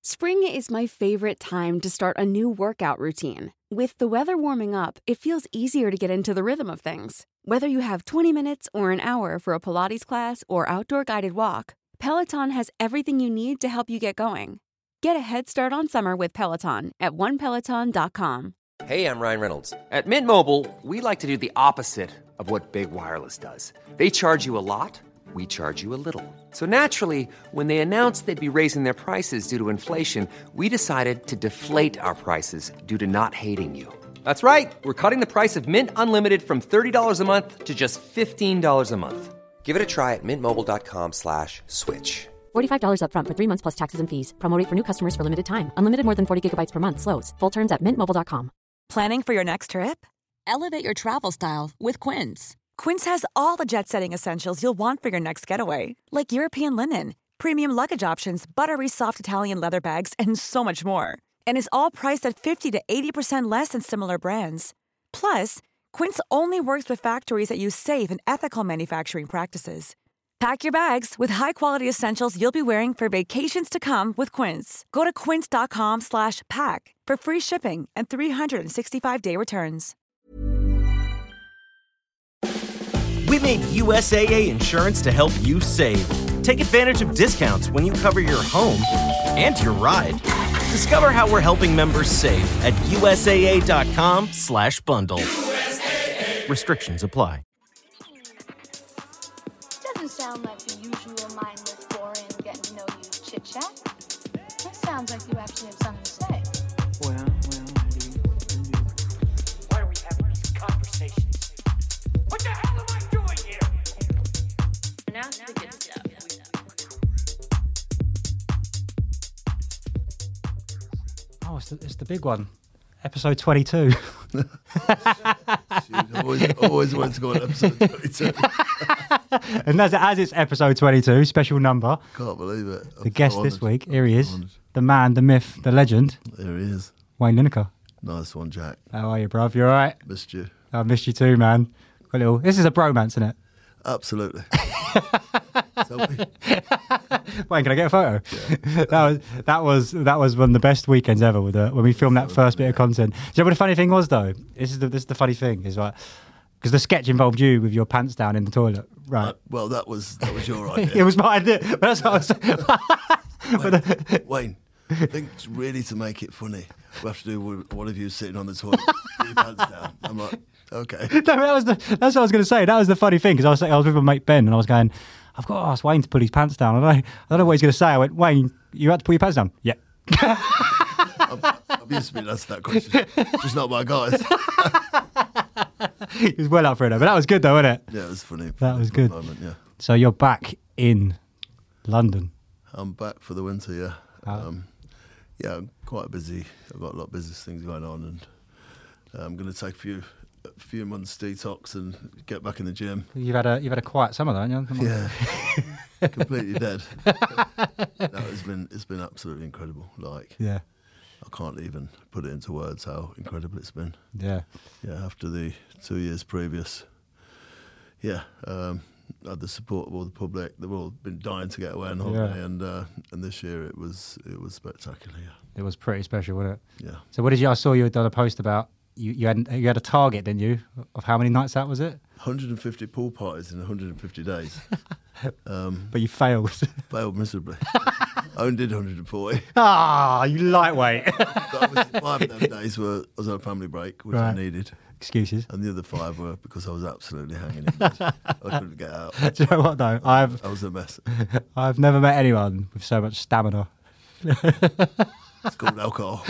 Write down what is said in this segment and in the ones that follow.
Spring is my favorite time to start a new workout routine. With the weather warming up, it feels easier to get into the rhythm of things. Whether you have 20 minutes or an hour for a Pilates class or outdoor guided walk, Peloton has everything you need to help you get going. Get a head start on summer with Peloton at onepeloton.com. Hey, I'm Ryan Reynolds. At Mint Mobile, we like to do the opposite of what Big Wireless does. They charge you a lot, we charge you a little. So naturally, when they announced they'd be raising their prices due to inflation, we decided to deflate our prices due to not hating you. That's right. We're cutting the price of Mint Unlimited from $30 a month to just $15 a month. Give it a try at mintmobile.com/switch. $45 up front for 3 months plus taxes and fees. Promo rate for new customers for limited time. Unlimited more than 40 gigabytes per month. Slows full terms at mintmobile.com. Planning for your next trip? Elevate your travel style with Quince. Quince has all the jet-setting essentials you'll want for your next getaway, like European linen, premium luggage options, buttery soft Italian leather bags, and so much more. And is all priced at 50 to 80% less than similar brands. Plus, Quince only works with factories that use safe and ethical manufacturing practices. Pack your bags with high-quality essentials you'll be wearing for vacations to come with Quince. Go to quince.com/pack for free shipping and 365-day returns. We made USAA insurance to help you save. Take advantage of discounts when you cover your home and your ride. Discover how we're helping members save at USAA.com/bundle. USAA. Restrictions apply. Doesn't sound like the usual mindless, boring, getting to know you chit-chat. That sounds like you actually have something to say. Well, indeed. Why are we having these conversations? What the hell am I doing here? Now to the good stuff. Oh, it's the big one. Episode 22. always wants to go on episode 22. And as it's episode 22, special number. Can't believe it. The guest this week, here he is. The man, the myth, the legend. There he is. Wayne Lineker. Nice one, Jack. How are you, bruv? You all right? Missed you. I missed you too, man. This is a bromance, isn't it? Absolutely. Wayne, can I get a photo? Yeah. that was one of the best weekends ever when we filmed that first bit of content. Do you know what the funny thing was though? This is the funny thing is like because the sketch involved you with your pants down in the toilet, right? Well, that was your idea. It was my idea. But that's what I was. Wayne, I think really to make it funny, we have to do with one of you sitting on the toilet with your pants down. I'm like, okay. No, that's what I was going to say. That was the funny thing because I was with my mate Ben and I was going, I've got to ask Wayne to put his pants down. I don't know what he's going to say. I went, Wayne, you had to put your pants down? Yeah. I'm used to being asked that question. Just not my guys. He was well up for it, though. But that was good, though, wasn't it? Yeah, it was funny. That was good. Moment, yeah. So you're back in London. I'm back for the winter, yeah. Yeah, I'm quite busy. I've got a lot of business things going on, and I'm going to take a few months detox and get back in the gym. You've had a quiet summer, though, haven't you? Yeah, completely dead. No, it's been absolutely incredible. Like, yeah, I can't even put it into words how incredible it's been. Yeah, yeah. After the 2 years previous, yeah, had the support of all the public. They've all been dying to get away on holiday, and this year it was spectacular. Yeah, it was pretty special, wasn't it? Yeah. So what did you? I saw you had done a post about you had a target, didn't you? Of how many nights out was it? 150 pool parties in 150 days. But you failed. Failed miserably. I only did 140. Ah, you lightweight. But obviously 5 of them days I was on a family break, which I needed. Excuses. And the other 5 were because I was absolutely hanging in bed. I couldn't get out. Do you know what though? I was a mess. I've never met anyone with so much stamina. It's called alcohol.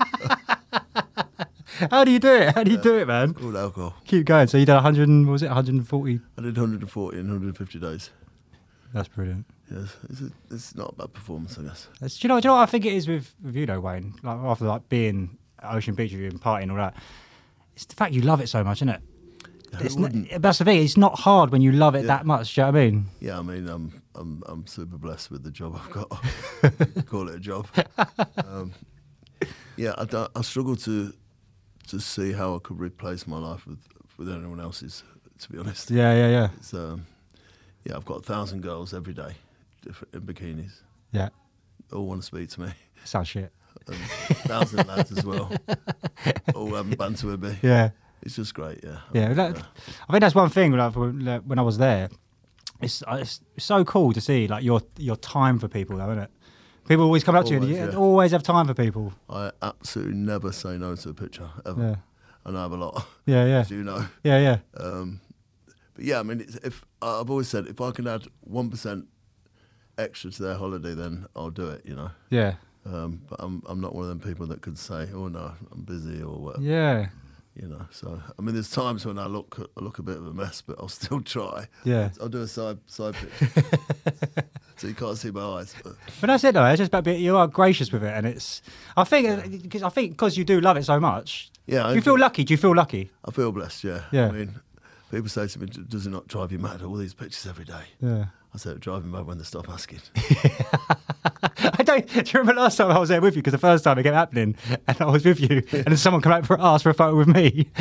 How do you do it? How do you do it, man? It's called alcohol. Keep going. So you did 140? I did 140 in 150 days. That's brilliant. Yes, it's not a bad performance, I guess. Do you know what I think it is with you though, Wayne? Like after being at Ocean Beach with you and partying and all that, it's the fact you love it so much, isn't it? That's the thing. It's not hard when you love it that much. Do you know what I mean? Yeah, I mean, I'm super blessed with the job I've got. Call it a job. Yeah, I struggle to see how I could replace my life with anyone else's. To be honest. Yeah. It's, yeah, I've got 1,000 girls every day, in bikinis. Yeah. all want to speak to me. Sounds shit. And thousands of lads as well, all having banter with me. Yeah. It's just great, yeah. Yeah, I think that's one thing when I was there. It's so cool to see like your time for people, though, isn't it? People always come up to you and you always have time for people. I absolutely never say no to a picture, ever. Yeah. And I have a lot. Yeah, yeah. As you know. Yeah, yeah. But yeah, I mean, if I've always said if I can add 1% extra to their holiday, then I'll do it, you know. Yeah. But I'm not one of them people that could say, oh no, I'm busy or whatever. Yeah. You know, so I mean, there's times when I look a bit of a mess, but I'll still try. Yeah. I'll do a side picture, so you can't see my eyes. But that's it, though. It's just about you are gracious with it, and it's. I think because you do love it so much. Yeah. Do you feel lucky? Do you feel lucky? I feel blessed. Yeah. Yeah. I mean, people say to me, "Does it not drive you mad? All these pictures every day." Yeah. I said, "It drives me mad when they stop asking." Do you remember last time I was there with you? Because the first time it kept happening, and I was with you, and then someone came out for ask for a photo with me.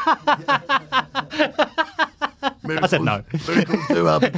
I said no. Miracles do happen.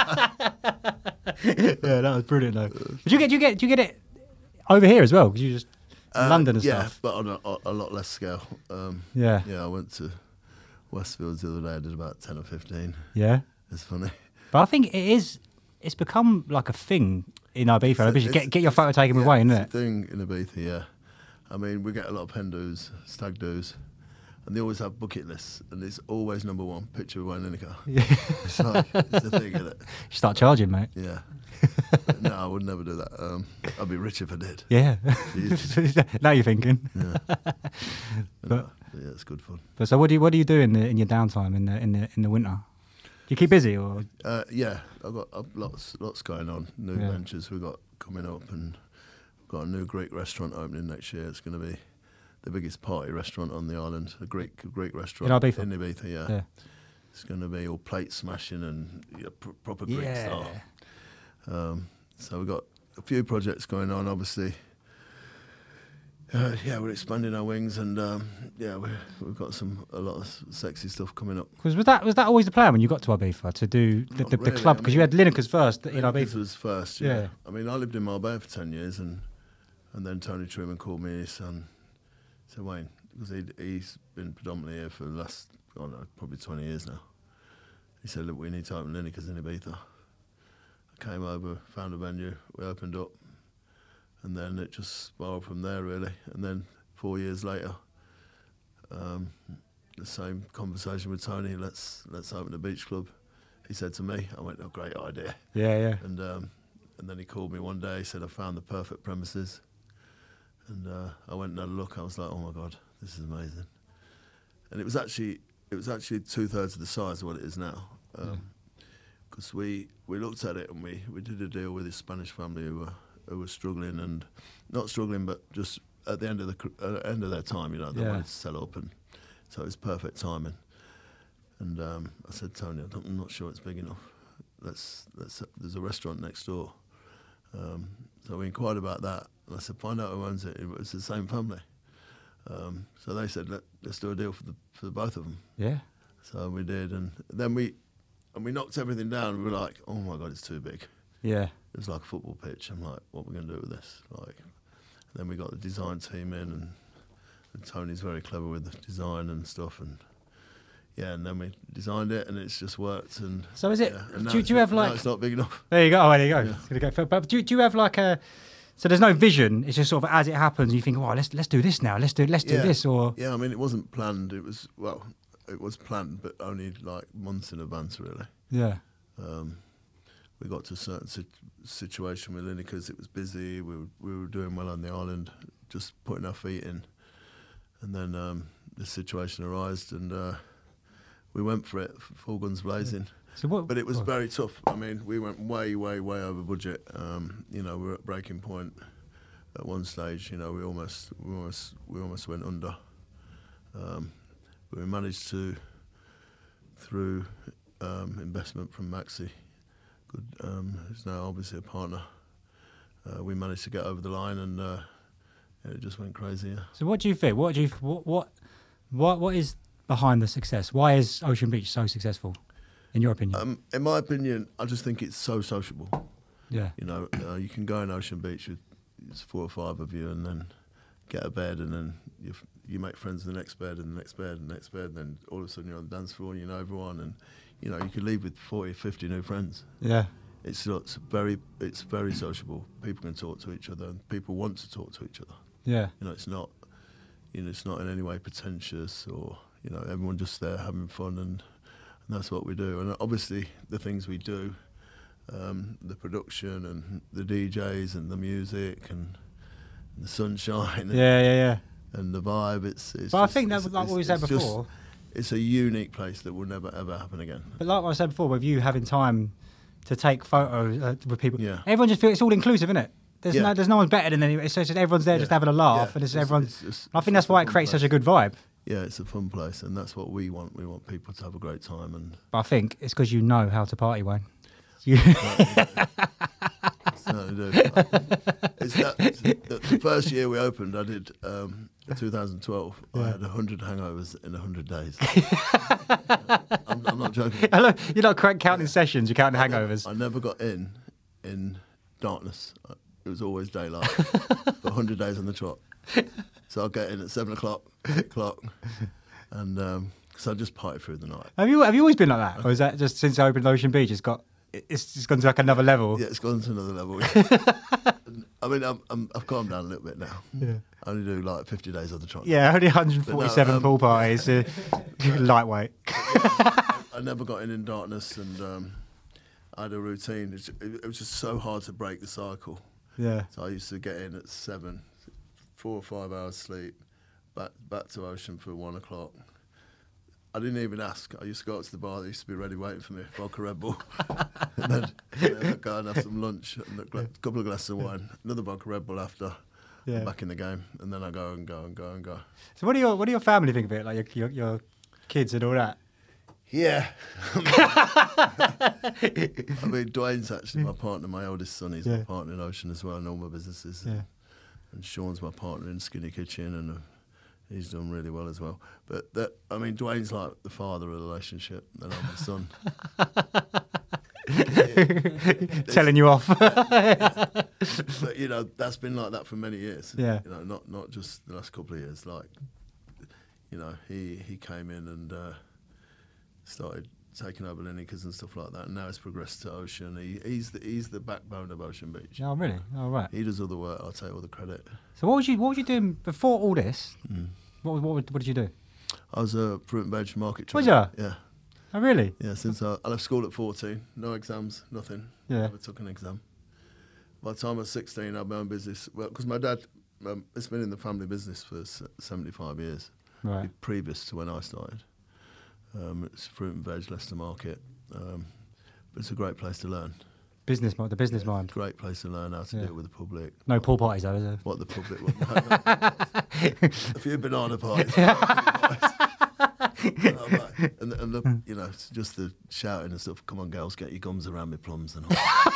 Yeah, that was brilliant though. But do you get it over here as well? Because you just London and stuff. Yeah, but on a lot less scale. Yeah. Yeah, I went to Westfields the other day. I did about 10 or 15. Yeah. It's funny. But I think it's become like a thing in Ibiza. Get your photo taken with Wayne, isn't it? It's a thing in Ibiza, yeah. I mean, we get a lot of hen do's, stag do's, and they always have bucket lists, and it's always number one, picture of Wayne Lineker. Yeah. It's a thing, isn't it? You start charging, mate. Yeah. No, I would never do that. I'd be rich if I did. Yeah. Now you're thinking. Yeah. But yeah, it's good fun. But so what do you do in your downtime in the winter? Do you keep busy or? Yeah, I've got lots going on. New ventures we've got coming up, and we've got a new Greek restaurant opening next year. It's going to be the biggest party restaurant on the island. A Greek restaurant in Ibiza. In Ibiza, yeah. It's going to be all plate smashing and proper Greek style. So we've got a few projects going on, obviously. We're expanding our wings, and we've got a lot of sexy stuff coming up. Was that always the plan when you got to Ibiza to do the club? Because you had Lineker's first in Ibiza. Lineker's was first, yeah. I mean, I lived in Marbella for 10 years, and then Tony Truman called me and his son. He said, Wayne, because he's been predominantly here for the last, probably 20 years now. He said, look, we need to open Lineker's in Ibiza. I came over, found a venue, we opened up. And then it just spiraled from there, really. And then 4 years later, the same conversation with Tony. Let's open a beach club. He said to me, I went, "Oh, great idea." Yeah. And then he called me one day. He said, "I found the perfect premises." And I went and had a look. I was like, "Oh my God, this is amazing." And it was actually 2/3 of the size of what it is now. Because we looked at it and we did a deal with this Spanish family who were struggling, and not struggling, but just at the end of their time, they wanted to sell up, and so it was perfect timing. And I said, Tony, I'm not sure it's big enough. There's a restaurant next door. So we inquired about that, and I said, find out who owns it. It was the same family. So they said, let's do a deal for the both of them. Yeah. So we did, and then we knocked everything down. We were like, oh my God, it's too big. Yeah. It was like a football pitch. I'm like, what are we going to do with this? Then we got the design team in, and Tony's very clever with the design and stuff, and then we designed it, and it's just worked. And so is it? Yeah, do you have like? No, it's not big enough. There you go. Oh, there you go. Yeah. But do you have like a? So there's no vision. It's just sort of as it happens. You think, oh, let's do this now. Let's do this. Or I mean, it wasn't planned. It was planned, but only like months in advance, really. Yeah. We got to a certain situation with Lineker's. It was busy. We were doing well on the island, just putting our feet in. And then this situation arose, and we went for it, full guns blazing. But it was very tough. I mean, we went way, way, way over budget. We were at breaking point at one stage. We almost went under. We managed to, through investment from Maxi, who's now obviously a partner, we managed to get over the line, and it just went crazy. Yeah. So what do you think? What is behind the success? Why is Ocean Beach so successful, in your opinion? In my opinion, I just think it's so sociable. Yeah. You can go in Ocean Beach with it's 4 or 5 of you, and then get a bed, and then you make friends in the next bed, and the next bed, and the next bed, and then all of a sudden you're on the dance floor, and you know everyone, and you could leave with 40, 50 new friends. Yeah. It's very sociable. People can talk to each other, and people want to talk to each other. Yeah. It's not in any way pretentious, or everyone just there having fun, and that's what we do. And obviously the things we do, the production and the DJs and the music and the sunshine. Yeah. And the vibe. It's but I think that's like what we said before. It's a unique place that will never ever happen again. But like what I said before, with you having time to take photos with people, Yeah. everyone just feels it's all inclusive, isn't it? There's no one better than anyone. It's just everyone's there just having a laugh, and I think that's why it creates such a good vibe. Yeah, it's a fun place, and that's what we want. We want people to have a great time, and But I think it's because you know how to party, Wayne. Certainly do. It's the first year we opened, I did 2012. I had 100 hangovers in 100 days. I'm not joking. You're not counting sessions. You're counting hangovers. I never got in darkness. It was always daylight for 100 days on the trot. So I'll get in at 7 o'clock, 8 o'clock, and so I just party through the night. Have you always been like that, or is that just since I opened Ocean Beach? It's just gone to like another level. Yeah, it's gone to another level. I mean, I've calmed down a little bit now. Yeah. I only do like 50 days on the trot. Yeah, only 147 pool parties. Lightweight. I never got in darkness, and I had a routine. It was just so hard to break the cycle. Yeah. So I used to get in at 7, 4 or 5 hours sleep, back to Ocean for 1 o'clock. I didn't even ask. I used to go up to the bar. They used to be ready waiting for me, vodka Red Bull. and then I'd go and have some lunch and a couple of glasses of wine, another vodka Red Bull after. Yeah. Back in the game, and then I go and go and go and go. So what do your family think of it? Like your kids and all that? Yeah. I mean, Dwayne's actually my partner, my oldest son. He's my partner in Ocean as well, and all my businesses. Yeah. And Sean's my partner in Skinny Kitchen, and he's done really well as well. But Dwayne's like the father of the relationship, and I'm the son. Telling you off. But that's been like that for many years. Yeah. Not just the last couple of years. Like, he came in and started taking over Lineker's and stuff like that, and now it's progressed to Ocean. He's the backbone of Ocean Beach. Oh, really? Oh, right. He does all the work. I'll take all the credit. So what was you doing before all this? What did you do? I was a fruit and veg market trainer. Was you? Yeah. Oh, really? Yeah, since I left school at 14, no exams, nothing. Yeah. Never took an exam. By the time I was 16, I had my own business. Well, because my dad, it's been in the family business for 75 years. Right. Previous to when I started. It's fruit and veg, Leicester Market. But it's a great place to learn. The business mind. Great place to learn how to deal with the public. No pool parties though, is there? What the public will. A few banana parties. and it's just the shouting and stuff. Come on, girls, get your gums around my plums and all.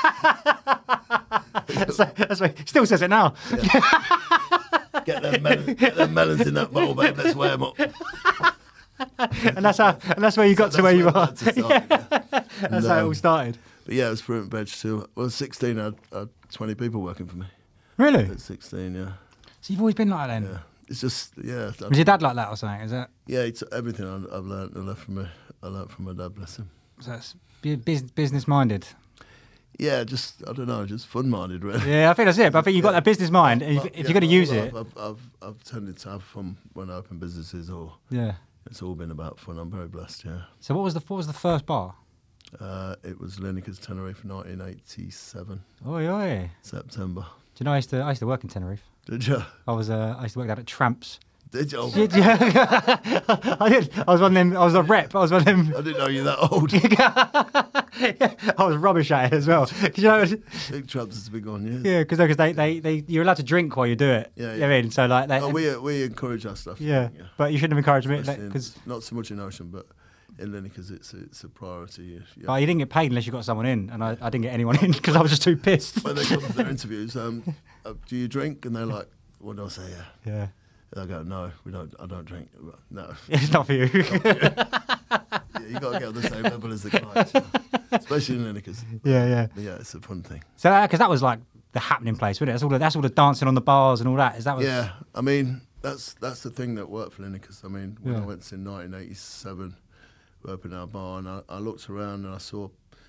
That's why he still says it now. Yeah. Get them melons in that bowl, babe. Let's weigh them up. And that's where you got to where you are. That's how it all started. But yeah, it was fruit and veg too. Well, 16, I had 20 people working for me. Really? At 16, yeah. So you've always been like that then? Yeah. It's just, yeah. Was your dad like that or something, is it? Yeah, it's everything I've learned from my dad, bless him. So that's business-minded? Yeah, I don't know, just fun-minded, really. Yeah, I think that's it. But I think you've got that business mind, and if you're going to use it... I've tended to have fun when I open businesses, or... Yeah. It's all been about fun. I'm very blessed, yeah. So what was the first bar? It was Lineker's Tenerife, 1987. Oi. September. Do you know I used to work in Tenerife? Did you? I used to work down at Tramps. Did you? I did. I was one of them. I was a rep. I was one of them. I didn't know you that old. I was rubbish at it as well. Big Tramps is a big one, yeah. Yeah, because they you're allowed to drink while you do it. Yeah. You know what I mean? So like we encourage our stuff. Yeah, but you shouldn't have encouraged me because not so much in Ocean, but in Lineker's it's a priority. Yeah. But you didn't get paid unless you got someone in, and I didn't get anyone in because I was just too pissed. When they come to their interviews, do you drink? And they're like, what do I say? Yeah. And I go, no, we don't. I don't drink. No, it's not for you. Yeah, you got to get on the same level as the guys, especially in Lineker's. Yeah. But yeah, it's a fun thing. So because that was like the happening place, wasn't it? That's all the dancing on the bars and all that. Yeah, I mean, that's the thing that worked for Lineker's. I mean, when I went in 1987, we opened our bar, and I looked around and I saw,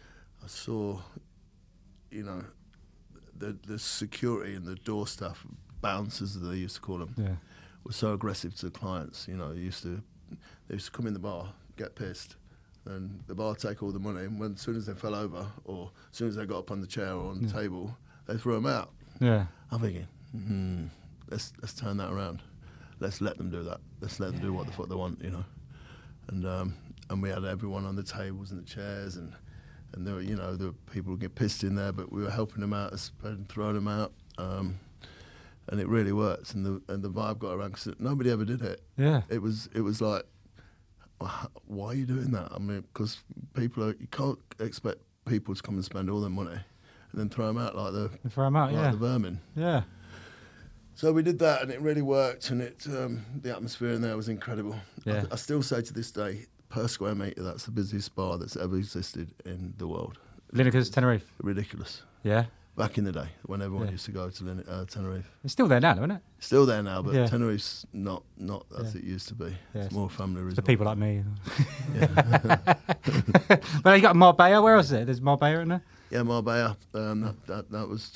you know, the security and the door staff, bouncers as they used to call them, were so aggressive to the clients. You know, they used to come in the bar, get pissed, and the bar take all the money, and as soon as they fell over, or as soon as they got up on the chair or on the table, they threw them out. Yeah, I'm thinking, let's turn that around. Let's let them do that. Let's let them do what the fuck they want, you know. And we had everyone on the tables and the chairs, and there were, you know, there were people who get pissed in there, but we were helping them out and throwing them out. And it really worked, and the vibe got around because nobody ever did it. Yeah, it was like, why are you doing that? I mean, because you can't expect people to come and spend all their money and then throw them out like the vermin. Yeah. So we did that, and it really worked, and the atmosphere in there was incredible. Yeah. I still say to this day, per square metre, that's the busiest bar that's ever existed in the world. Lineker's Tenerife. Ridiculous. Yeah. Back in the day, when everyone used to go to Tenerife. It's still there now, isn't it? Still there now, but Tenerife's not as it used to be. Yeah, it's more family resort. For people like me. Well, you got Marbella. Where else is it? There's Marbella in there? Yeah, Marbella. That was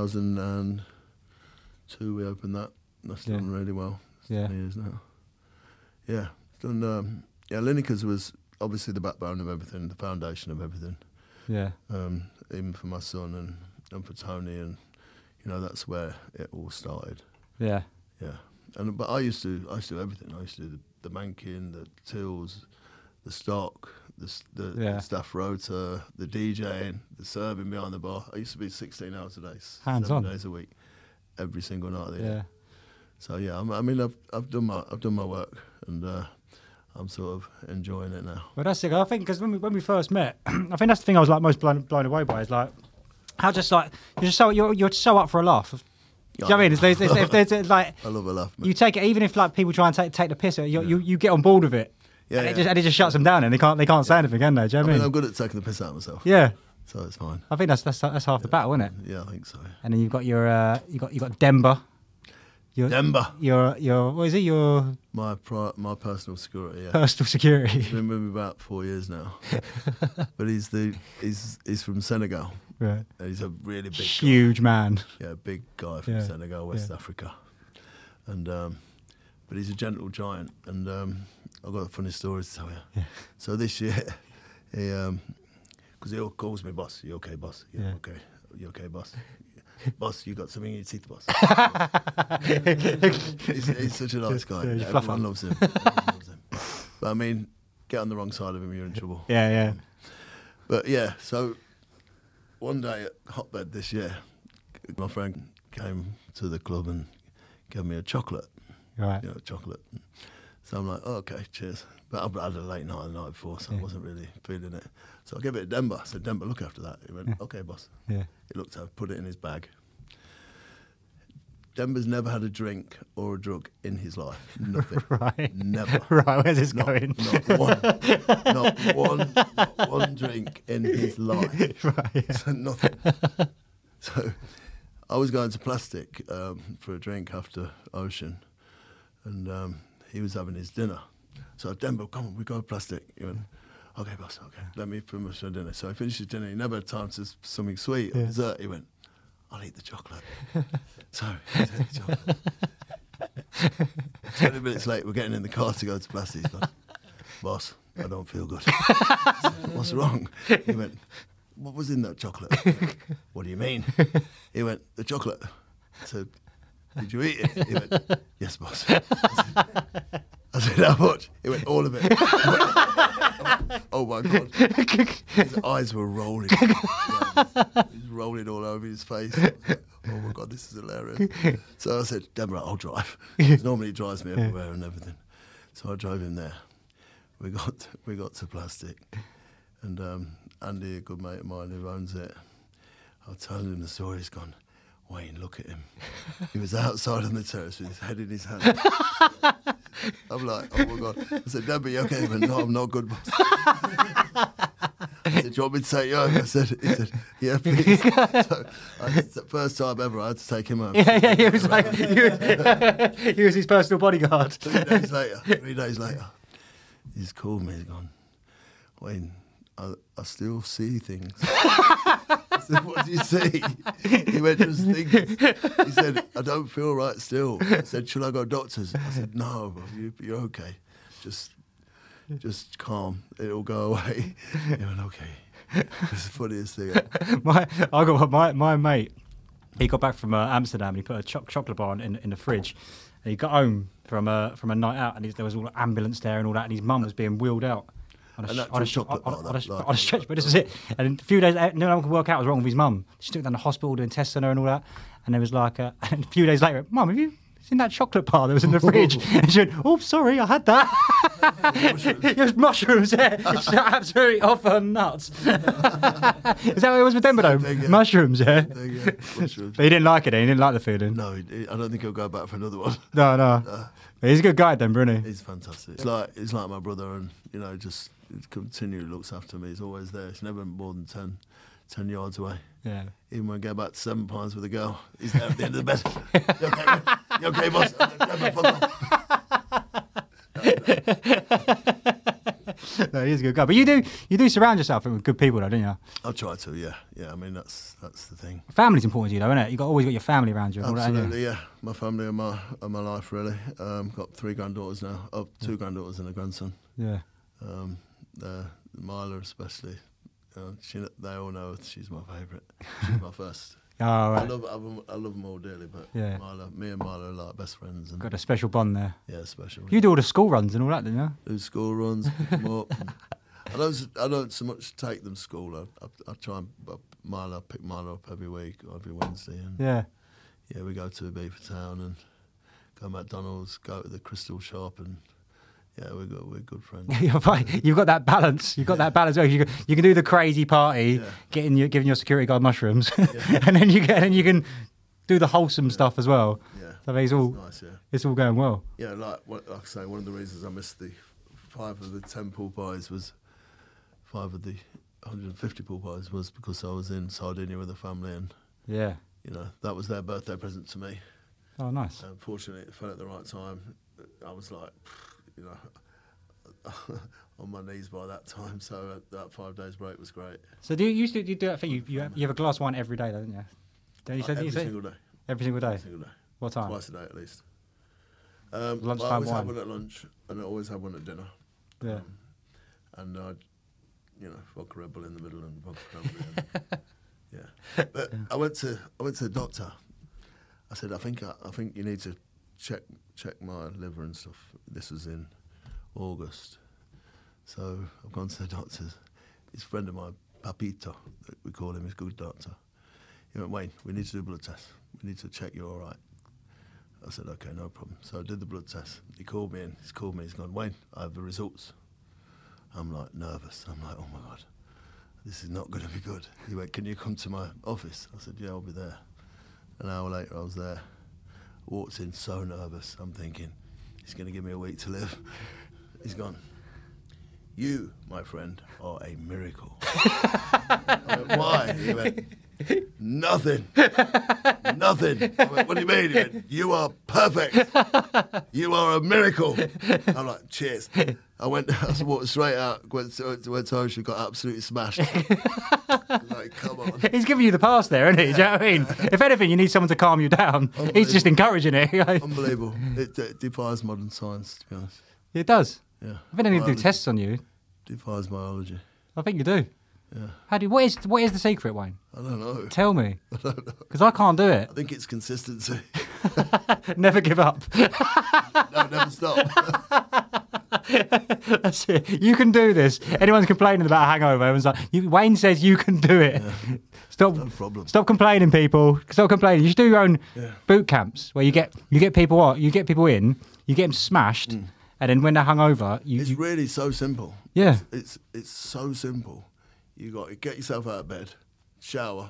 2002 we opened that. That's done really well. It's 10 years now. Yeah, done. Lineker's was obviously the backbone of everything, the foundation of everything. Yeah. Even for my son and for Tony, and you know, that's where it all started. Yeah. Yeah. But I used to do everything. I used to do the banking, the tills, the stock, the staff rota, the DJing, the serving behind the bar. I used to be 16 hours a day, hands 7 on, days a week, every single night of the year. So yeah, I mean, I've done my work, and I'm sort of enjoying it now. Well, that's it. I think because when we first met, I think that's the thing I was like most blown away by is like how just like you're so up for a laugh. Do you know what I mean? If there's like, I love a laugh, mate. You take it, even if like people try and take the piss, you get on board with it. Yeah, and it just shuts them down, and they can't say anything, can they? Do you know what I mean? I'm good at taking the piss out of myself. Yeah. So it's fine. I think that's half the battle, isn't it? Yeah, I think so. And then you've got your you got Demba. Demba. Your what is it? Your my personal security. Yeah. Personal security. He's been with me about 4 years now. But he's from Senegal. Right. He's a really big huge guy. Man. Yeah, big guy from Senegal, West Africa. And but he's a gentle giant, and I've got a funny story to tell you. Yeah. So this year, he because he all calls me boss. You okay, boss? Yeah. Okay. You okay, boss? Boss, you got something in your teeth, boss. he's such a nice guy. Yeah, everyone loves him. But I mean, get on the wrong side of him, you're in trouble. Yeah. But yeah, so one day at Hotbed this year, my friend came to the club and gave me a chocolate. Right. You know, chocolate. So I'm like, oh, okay, cheers. But I'd had a late night the night before, so I wasn't really feeling it. So I gave it to Demba. I said, Demba, look after that. He went, okay, boss. Yeah. He looked at it, put it in his bag. Demba's never had a drink or a drug in his life. Nothing. Right. Never. Right, where's this going? Not one drink in his life. Right, yeah. So nothing. So I was going to Plastic for a drink after Ocean, and he was having his dinner. So Demba, come on, we go to Plastic. He went, okay, boss, okay, let me finish my dinner. So I finished his dinner. He never had time to something sweet or dessert. He went, I'll eat the chocolate. So he took the chocolate. 20 minutes later, we're getting in the car to go to Plastic. He's gone, boss, I don't feel good. I said, what's wrong? He went, what was in that chocolate? What do you mean? He went, the chocolate. I said, did you eat it? He went, yes, boss. I said, how much? He went, all of it. Oh my God. His eyes were rolling. He was rolling all over his face. Oh my God, this is hilarious. So I said, Deborah, I'll drive. Because normally he drives me everywhere and everything. So I drove him there. We got to Plastic. And Andy, a good mate of mine who owns it, I was telling him the story. He's gone, Wayne, look at him. He was outside on the terrace with his head in his hand. I'm like, oh my God. I said, Debbie, you okay? He went, no, I'm not good, boss. said, do you want me to take you home? He said, yeah, please. So, it's the first time ever I had to take him home. Yeah, he was like, he was his personal bodyguard. 3 days later, he's called me, he's gone, Wayne, I still see things. I said, what do you see? He went, just things. He said, I don't feel right still. I said, shall I go doctors? I said, no, bro, you're okay. Just calm. It'll go away. He went, okay. It's the funniest thing. My mate, he got back from Amsterdam and he put a chocolate bar in the fridge. And he got home from a night out and there was all ambulance there and all that, and his mum was being wheeled out on a stretch, but this was it. And a few days, no one could work out what was wrong with his mum. She took down the hospital doing tests on her and all that. And there was like, and a few days later, Mum, have you seen that chocolate bar that was in the fridge? And she went, oh, sorry, I had that. It was mushrooms there. It's absolutely off her nuts. Is that what it was with Denver though? Mushrooms, yeah. Mushrooms. But he didn't like it, he didn't like the feeling. No, I don't think he'll go back for another one. No. He's a good guy, Denver, isn't he? He's fantastic. He's like my brother, and just continually looks after me. He's always there. He's never more than 10 yards away. Yeah. Even when I get back to 7 pints with a girl, he's there at the end of the bed. You okay, man? You okay, boss? No, he's a good guy. But you do surround yourself with good people, though, don't you? I try to, yeah. I mean, that's the thing. Family's important to you, though, isn't it? You always got your family around you. And Absolutely, all that, yeah. My family and my life, really. Got 3 granddaughters now. 2 granddaughters and a grandson. Yeah. Marla especially. They all know she's my favourite. She's my first. Oh, right. I love them all dearly, but yeah. Me and Marla are like best friends. And got a special bond there. Yeah, special. You do all the school runs and all that, don't you? Do school runs, pick them up. I don't so much take them to school. I try and pick Marla up every week, every Wednesday. And yeah, we go to Beavertown and go to McDonald's, go to the Crystal Shop, and yeah, we're good friends. You've got that balance. You've got that balance. You can do the crazy party, giving your security guard mushrooms, and then you can do the wholesome stuff as well. Yeah, so it's all nice. Yeah, it's all going well. Yeah, like I say, one of the reasons I missed the 5 of the 10 pool pies was 5 of the 150 pool pies was because I was in Sardinia with the family, and yeah, that was their birthday present to me. Oh, nice. Unfortunately, it fell at the right time. I was like, on my knees by that time. So that 5 days break was great. So do you do that thing? You have a glass of wine every day, don't you? Every single day. Every single day. Every single day. What time? Twice a day at least. Lunchtime I always wine. have one at lunch, and I always have one at dinner. Yeah. And vodka Red Bull in the middle and vodka cranberry. Yeah. But I went to the doctor. I said, I think you need to check my liver and stuff. This was in August. So I've gone to the doctors. He's a friend of mine, Papito, we call him, he's a good doctor. He went, Wayne, we need to do a blood test. We need to check you're all right. I said, okay, no problem. So I did the blood test. He called me, he's gone, Wayne, I have the results. I'm like nervous. I'm like, oh my God, this is not going to be good. He went, can you come to my office? I said, yeah, I'll be there. An hour later, I was there. Walked in so nervous. I'm thinking, he's going to give me a week to live. He's gone, you, my friend, are a miracle. I went, why? He went, nothing. Nothing. I went, what do you mean? He went, you are perfect. You are a miracle. I'm like, cheers. I walked straight out, went to Ocean, got absolutely smashed. Like, come on. He's giving you the pass there, isn't he? Do you know what I mean? If anything, you need someone to calm you down. He's just encouraging it. Unbelievable. It defies modern science, to be honest. It does. Yeah. I think they need to do tests on you. Defies biology. I think you do. Yeah. What is the secret, Wayne? I don't know. Tell me. I don't know. Because I can't do it. I think it's consistency. Never give up. No, never stop. That's it. You can do this. Anyone's complaining about a hangover, everyone's like, Wayne says you can do it. Yeah. Stop. No problem. Stop complaining, people. Stop complaining. You should do your own boot camps where you get people in, you get them smashed, and then when they're hungover, it's really so simple. Yeah. It's so simple. You got to get yourself out of bed, shower,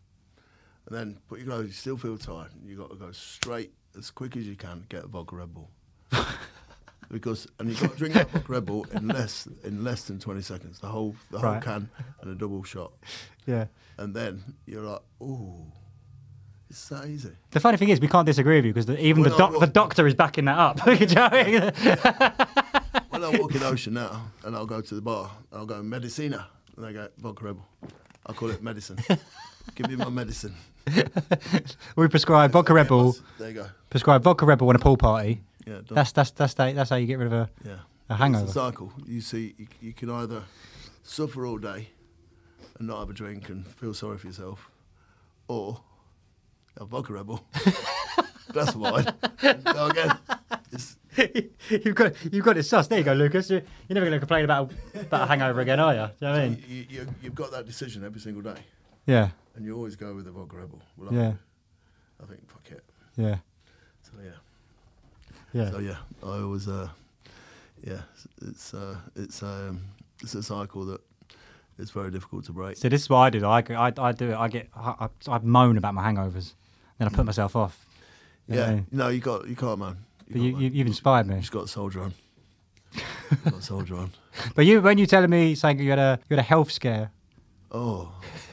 and then put your clothes. You still feel tired. You got to go straight as quick as you can. Get a vodka Red Bull. And you've got to drink that vodka Red Bull in less than 20 seconds. The whole Right. can and a double shot. Yeah. And then you're like, ooh, it's that easy. The funny thing is, we can't disagree with you because even the doctor is backing that up. Do you know what I mean? When I walk in Ocean now, and I'll go to the bar, and I'll go Medicina, and they go vodka Red Bull. I call it medicine. Give me my medicine. We prescribe vodka Red Bull. There you go. Prescribe vodka Red Bull in a pool party. Yeah, That's how you get rid of a hangover. It's a cycle. You see, you can either suffer all day and not have a drink and feel sorry for yourself, or have vodka Red Bull, glass of wine, go again. You've got it sus. There you go, Lucas. You're never going to complain about a hangover again, are you? Do you know what I mean? You've got that decision every single day. Yeah. And you always go with the vodka Red Bull. Well, Yeah. I think fuck it. Yeah. So yeah. Yeah. So yeah, I always it's a cycle that it's very difficult to break. So this is what I do. I do it. I moan about my hangovers, then I put myself off. You know what I mean? No, you can't, man. But you've inspired me. You just got a soldier on. Got a soldier on. But when you telling me saying you had a health scare. Oh.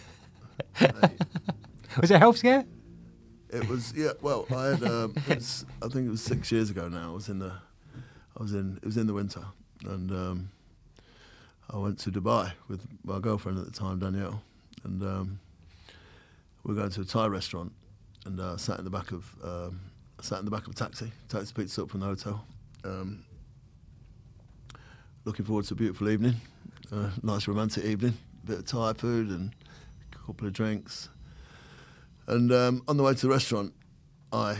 Was it a health scare? It was, yeah. Well, I had. I think it was 6 years ago now. It was in the winter, and I went to Dubai with my girlfriend at the time, Danielle, and we were going to a Thai restaurant, and sat in the back of a taxi. Taxi picked us up from the hotel. Looking forward to a beautiful evening, nice romantic evening, bit of Thai food and a couple of drinks. And on the way to the restaurant, I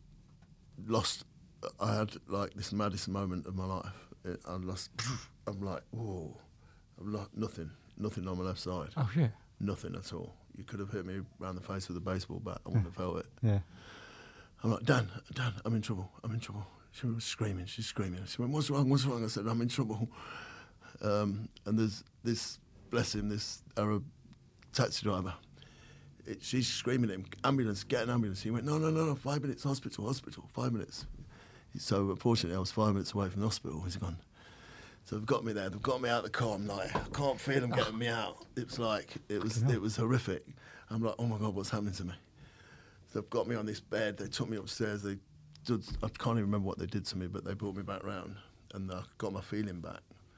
had like this maddest moment of my life. I'm like, whoa, I've lost nothing on my left side. Oh shit. Nothing at all. You could have hit me around the face with a baseball bat. I wouldn't have felt it. Yeah. I'm like, Dan, I'm in trouble. She was screaming. She's screaming. She went, what's wrong? I said, I'm in trouble. And there's this, bless him, this Arab taxi driver. She's screaming at him, ambulance, get an ambulance. He went, no, 5 minutes, hospital, 5 minutes. So unfortunately, I was 5 minutes away from the hospital. He's gone. So they've got me there. They've got me out of the car. I'm like, I can't feel them getting me out. It was horrific. I'm like, oh my God, what's happening to me? So they've got me on this bed. They took me upstairs. I can't even remember what they did to me, but they brought me back round, and I got my feeling back.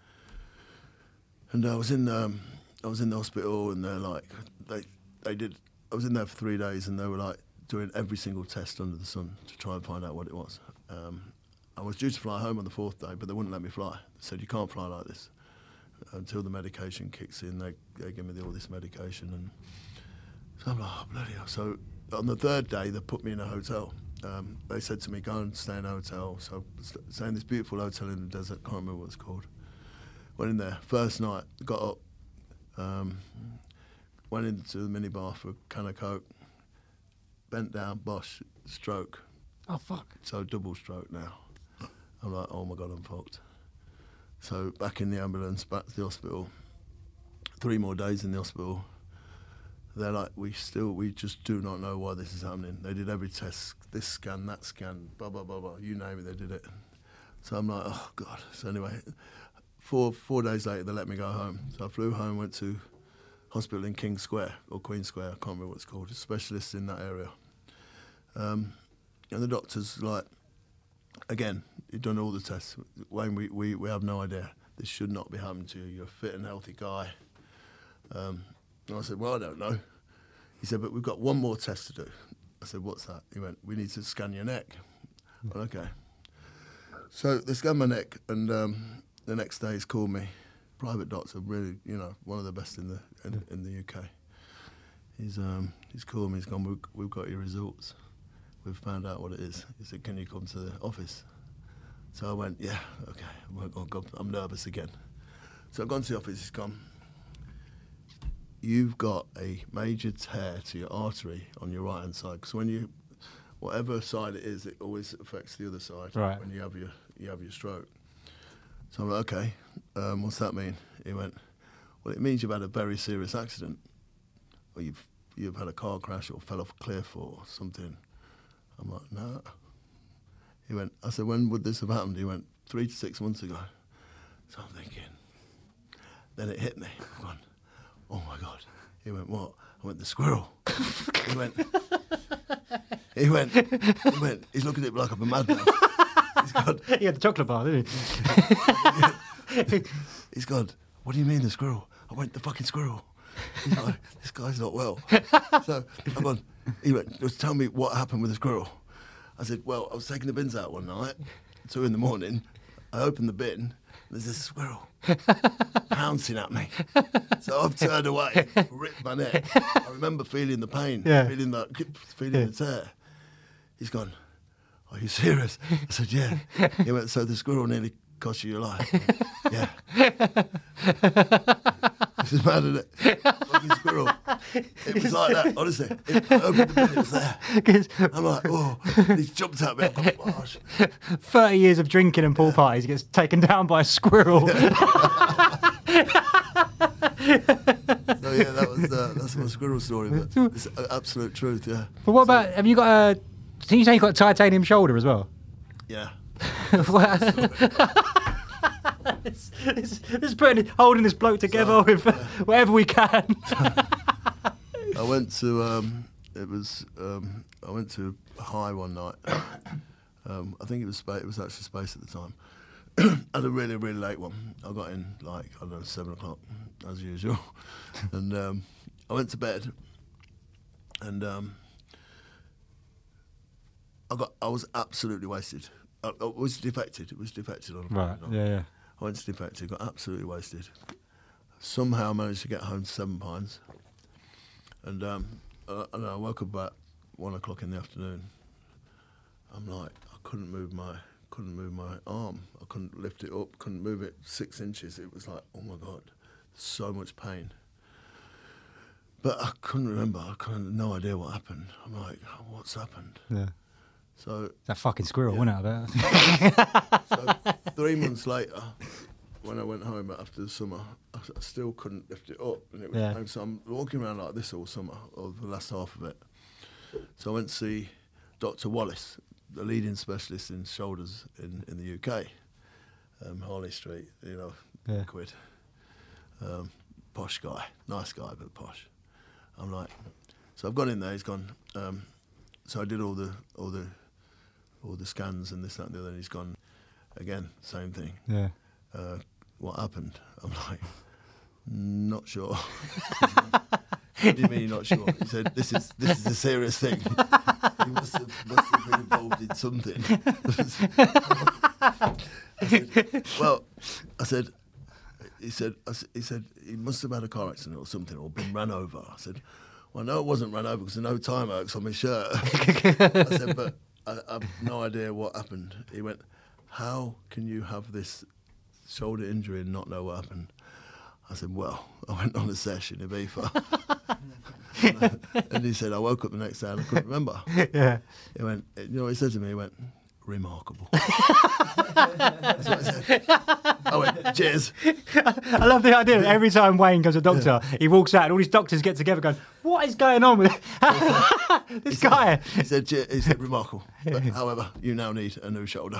And I was in the hospital, and they're like, they did. I was in there for 3 days, and they were like doing every single test under the sun to try and find out what it was. I was due to fly home on the 4th day, but they wouldn't let me fly. They said, you can't fly like this until the medication kicks in. They give me all this medication, and so I'm like, oh, bloody hell. So on the 3rd day, they put me in a hotel. They said to me, go and stay in a hotel. So stay in this beautiful hotel in the desert. Can't remember what it's called. Went in there. First night, got up. Went into the minibar for a can of Coke. Bent down, bosh, stroke. Oh fuck. So double stroke now. I'm like, oh my God, I'm fucked. So back in the ambulance, back to the hospital. 3 more days in the hospital. They're like, we just do not know why this is happening. They did every test, this scan, that scan, blah, blah, blah, blah. You name it, they did it. So I'm like, oh God. So anyway, 4 days later, they let me go home. So I flew home, went to hospital in King Square, or Queen Square, I can't remember what it's called. It's a specialist in that area. And the doctor's like, again, you've done all the tests. Wayne, we have no idea. This should not be happening to you. You're a fit and healthy guy. And I said, well, I don't know. He said, but we've got one more test to do. I said, what's that? He went, we need to scan your neck. I went, okay. So they scanned my neck, and the next day he's called me. Private doctor, really, one of the best in the UK. He's called me. He's gone, we've got your results. We've found out what it is. He said, can you come to the office? So I went, yeah, okay. I'm nervous again. So I've gone to the office. He's gone, you've got a major tear to your artery on your right hand side, because whatever side it is, it always affects the other side. Right. When you have your stroke. So I'm like, okay, what's that mean? He went, well, it means you've had a very serious accident, or you've had a car crash or fell off a cliff or something. I'm like, no. He went, I said, when would this have happened? He went, 3 to 6 months ago. So I'm thinking. Then it hit me. I've gone, oh my God. He went, what? I went, the squirrel. He went, he's looking at me like I'm a madman. He's gone, He had the chocolate bar, didn't he? he's gone, what do you mean the squirrel? I went, the fucking squirrel. He's like, this guy's not well. So I'm gone, he went, just tell me what happened with the squirrel. I said, well, I was taking the bins out one night, 2 a.m. I opened the bin, there's this squirrel pouncing at me. So I've turned away, ripped my neck. I remember feeling the pain, feeling the tear. He's gone, are you serious? I said, yeah. He went, so the squirrel nearly cost you your life? Yeah. This is mad, isn't it? Fucking squirrel. It was like that, honestly. I opened the bin, it was there. I'm like, oh, he's jumped at me. I've gone, gosh. 30 years of drinking and pool parties, he gets taken down by a squirrel. So yeah, that's my squirrel story, but it's absolute truth, yeah. But what about, have you got a, didn't you say you got a titanium shoulder as well? Yeah. It's holding this bloke together with whatever we can. I went to I went to High one night. I think it was actually Space at the time. Had a really, really late one. I got in like, I don't know, 7 o'clock as usual, and I went to bed, and I was absolutely wasted. It was defected. It was defected on Right. Yeah. I went to defected, got absolutely wasted. Somehow managed to get home to 7 Pines, and I woke up about 1 o'clock in the afternoon. I'm like, I couldn't move my arm. I couldn't lift it up. Couldn't move it 6 inches. It was like, oh my God, so much pain. But I couldn't remember. I had no idea what happened. I'm like, what's happened? Yeah. So that fucking squirrel, wasn't it? I bet. So 3 months later, when I went home after the summer, I still couldn't lift it up, and it was pain. So I'm walking around like this all summer, or the last half of it. So I went to see Dr. Wallace, the leading specialist in shoulders in the UK, Harley Street, quid. Posh guy, nice guy, but posh. I'm like, so I've gone in there. He's gone. So I did all the scans and this, that, and the other. And he's gone again, same thing. Yeah. What happened? I'm like, not sure. What do you mean you're not sure? He said, this is a serious thing. He must have been involved in something. He said he must have had a car accident or something, or been run over. I said, well, no, it wasn't run over because there's no time marks on my shirt. I said, but I have no idea what happened. He went, how can you have this shoulder injury and not know what happened? I said, well, I went on a session in Ibiza. And he said, I woke up the next day and I couldn't remember. Yeah. He went, you know what he said to me? He went, remarkable. That's what I said. I went, cheers. I love the idea that every time Wayne goes to a doctor, he walks out and all these doctors get together going, what is going on with this guy? He said, remarkable. But, however, you now need a new shoulder.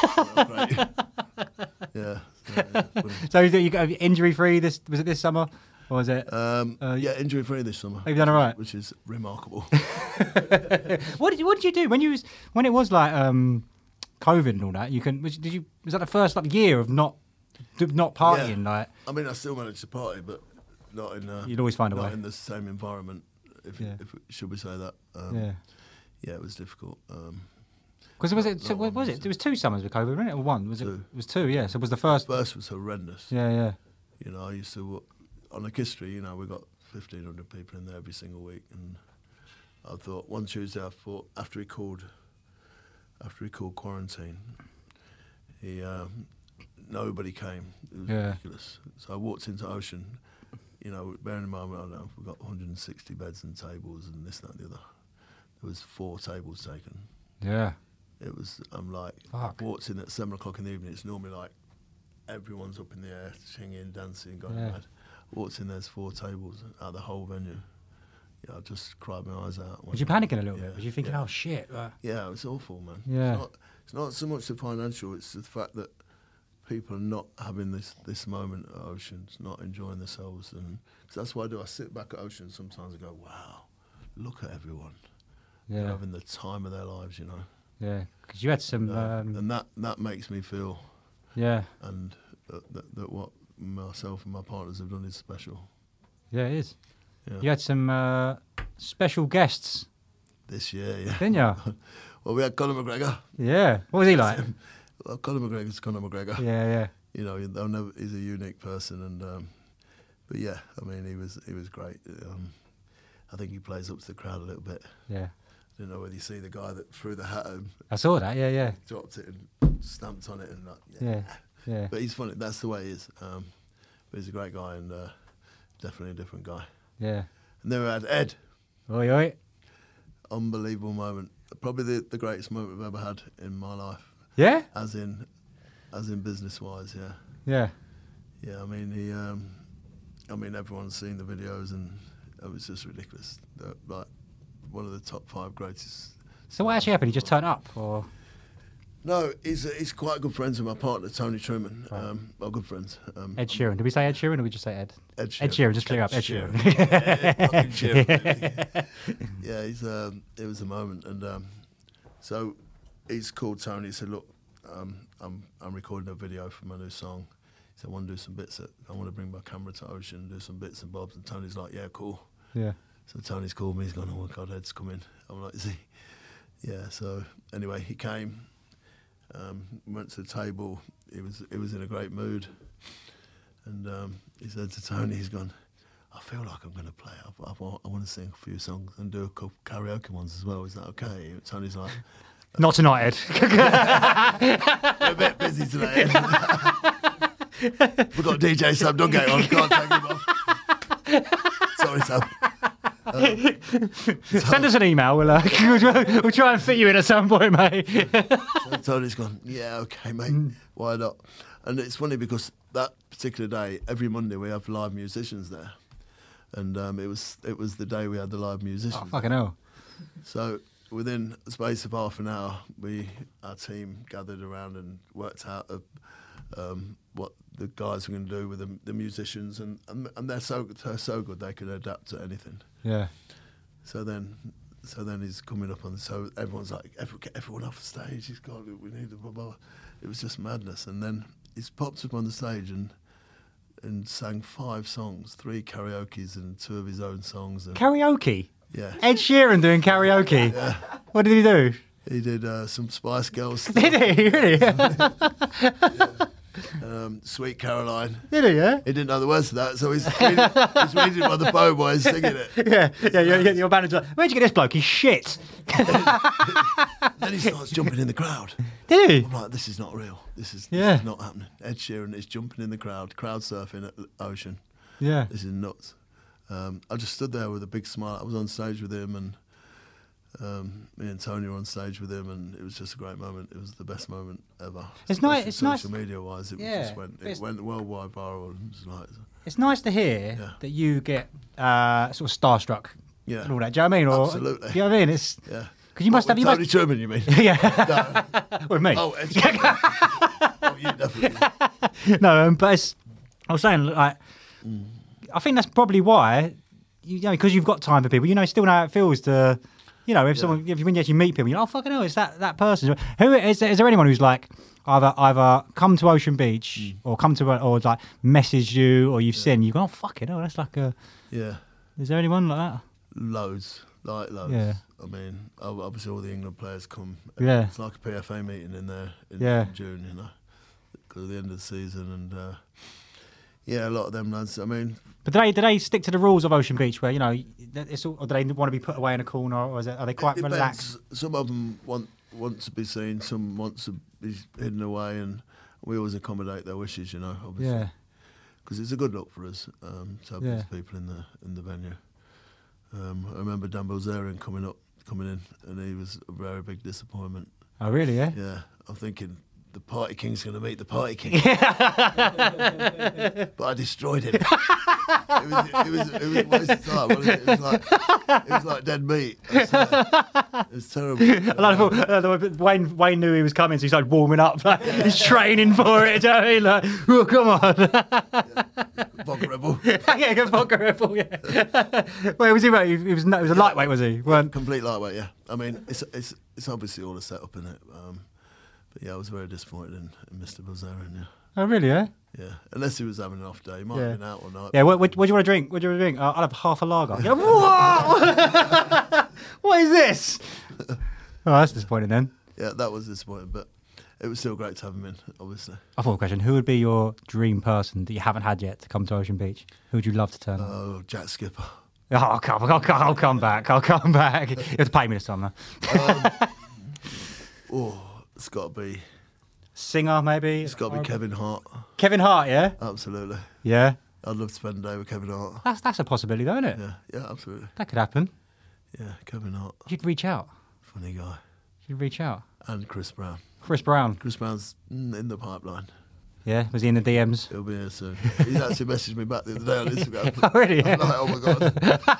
Yeah. So you got injury-free was it this summer? Or was it? Yeah, injury-free this summer. Have you done all right? Which is remarkable. What did you do when it was like COVID and all that? Was that the first year of not partying? Yeah. Like, I mean, I still managed to party, but not in. You'd always find a way. Not in the same environment. If should we say that? Yeah, it was difficult. Because it was 2 summers with COVID, wasn't it? Or one? Was it? It was 2. Yeah. So it was the first. The first was horrendous. Yeah. You know, I used to on a history. You know, we got 1,500 people in there every single week, and I thought one Tuesday, after he called quarantine, nobody came. It was ridiculous. So I walked into Ocean. You know, bearing in mind, we've got 160 beds and tables and this, that, and the other. There was 4 tables taken. Yeah. It was, I'm like, fuck. I walked in at 7 o'clock in the evening. It's normally like everyone's up in the air, singing, dancing, going mad. Walked in, there's 4 tables out of the whole venue. Yeah, I just cried my eyes out. Was you panicking a little bit? Was you thinking, oh shit? Yeah, it was awful, man. Yeah. It's not so much the financial, it's the fact that people are not having this moment at Oceans, not enjoying themselves, and 'cause that's why I sit back at Oceans sometimes and go, wow, look at everyone. They're having the time of their lives, you know. Yeah, because you had some... and that makes me feel... Yeah. And that what myself and my partners have done is special. Yeah, it is. Yeah. You had some special guests. This year, yeah. Didn't you? Well, we had Conor McGregor. Yeah. What was he like? Well, Conor McGregor's Conor McGregor. Yeah. You know, he's a unique person, and but yeah, I mean, he was great. I think he plays up to the crowd a little bit. Yeah. I don't know whether you see the guy that threw the hat at him. I saw that. Yeah. Dropped it and stamped on it, and like, yeah. But he's funny. That's the way he is. But he's a great guy, and definitely a different guy. Yeah. And then we had Ed. Oi. Unbelievable moment. Probably the greatest moment we've ever had in my life. Yeah. As in business wise, yeah. Yeah. Yeah. I mean, everyone's seen the videos, and it was just ridiculous. Like one of the top 5 greatest. So what actually happened? He just turned up, or? No, he's quite good friends with my partner Tony Truman. Right. Well, good friends. Ed Sheeran. Did we say Ed Sheeran, or did we just say Ed? Ed Sheeran. Ed Sheeran. Just clear up. Ed Sheeran. Yeah, it was a moment, and so he's called Tony. He said, "Look, I'm recording a video for my new song." He said, "I want to do some bits. I want to bring my camera to Ocean, and do some bits and bobs." And Tony's like, "Yeah, cool." Yeah. So Tony's called me. He's gone, "Oh my God, Ed's coming." I'm like, "Is he?" Yeah. So anyway, he came. Went to the table. He was in a great mood, and he said to Tony, he's gone, "I feel like I'm going to play. I want to sing a few songs and do a couple karaoke ones as well. Is that okay?" Tony's like, "Not tonight, Ed. We're a bit busy today, Ed. We've got DJ Sam Dungate on. Can't take him off. Sorry, Sam." Send us an email. We'll try and fit you in at some point, mate. So Tony's gone, "Yeah, okay, mate. Why not?" And it's funny because that particular day, every Monday we have live musicians there, and it was the day we had the live musicians. Oh, fucking hell! So within the space of half an hour, our team gathered around and worked out what the guys were going to do with the musicians, and they're so good they could adapt to anything. Yeah. So then he's coming up on. So everyone's like, "Get everyone off the stage. He's got. We need the blah blah." It was just madness. And then he's popped up on the stage and sang 5 songs, 3 karaokes and 2 of his own songs. And karaoke. Yeah. Ed Sheeran doing karaoke. Yeah. What did he do? He did some Spice Girls. Did he really? Yeah. Sweet Caroline. Did he? Yeah. He didn't know the words to that, so he's reading by the phone while he's singing it. Yeah. Your manager. Where'd you get this bloke? He's shit. Then he starts jumping in the crowd. Did he? I'm like, this is not real. This is not happening. Ed Sheeran is jumping in the crowd surfing at Ocean. Yeah. This is nuts. I just stood there with a big smile. I was on stage with him, and me and Tony were on stage with him, and it was just a great moment. It was the best moment ever. It's nice. It's social nice. media wise, it went worldwide viral. It's nice to hear that you get sort of starstruck. Yeah. And all that. Do you know what I mean? Or, absolutely. Do you know what I mean? It's because you must have. Tony Truman, you mean? Yeah. No. With me. Oh, oh, you definitely. No, but I was saying, like, I think that's probably why, because you've got time for people. Still know how it feels to. If when you actually meet people, oh fucking hell, it's that person. Who is there anyone who's like either come to Ocean Beach or come to or like messaged you or you've seen you go, oh fucking hell, that's like a Is there anyone like that? Loads. Yeah. I mean, obviously all the England players come. Yeah. It's like a PFA meeting in there in June, because of the end of the season, and a lot of them lads. I mean. But do they stick to the rules of Ocean Beach where, it's all, or do they want to be put away in a corner, or are they quite relaxed? Some of them want to be seen, some want to be hidden away, and we always accommodate their wishes, obviously. Yeah. Because it's a good look for us to have these people in the venue. I remember Dan Bilzerian coming in, and he was a very big disappointment. Oh, really, yeah? Yeah. I'm thinking, the party king's going to meet the party king. But I destroyed him. It was a waste of time, wasn't it? It was like dead meat. It was terrible. Wayne knew he was coming, so he started warming up. Like, he's training for it. Do you know what I mean? Like, oh, come on. Vodka Rebel. Yeah, go Vodka Rebel. Yeah. Wait, was he? Right? He was a lightweight, was he? Complete lightweight. Yeah. I mean, it's obviously all a setup in it. But yeah, I was very disappointed in Mr. Bilzerian. Yeah. Oh, really? Yeah. Yeah, unless he was having an off day, he might have been out all night. Yeah, what do you want to drink? What do you want to drink? I'll have half a lager. Yeah, whoa! What is this? Oh, that's disappointing then. Yeah, that was disappointing, but it was still great to have him in, obviously. I thought a question. Who would be your dream person that you haven't had yet to come to Ocean Beach? Who would you love to turn on? Oh, Jack Skipper. Oh, I'll come back. I'll come back. You have to pay me this time, though. It's got to be... Singer, maybe? It's got to be Kevin Hart. Kevin Hart, yeah? Absolutely. Yeah? I'd love to spend a day with Kevin Hart. That's a possibility, though, isn't it? Yeah, absolutely. That could happen. Yeah, Kevin Hart. You'd reach out. Funny guy. You'd reach out. And Chris Brown. Chris Brown. Chris Brown's in the pipeline. Yeah, was he in the DMs? He'll be here soon. He's actually messaged me back the other day on Instagram. Oh, really? Yeah. I'm like, oh my god.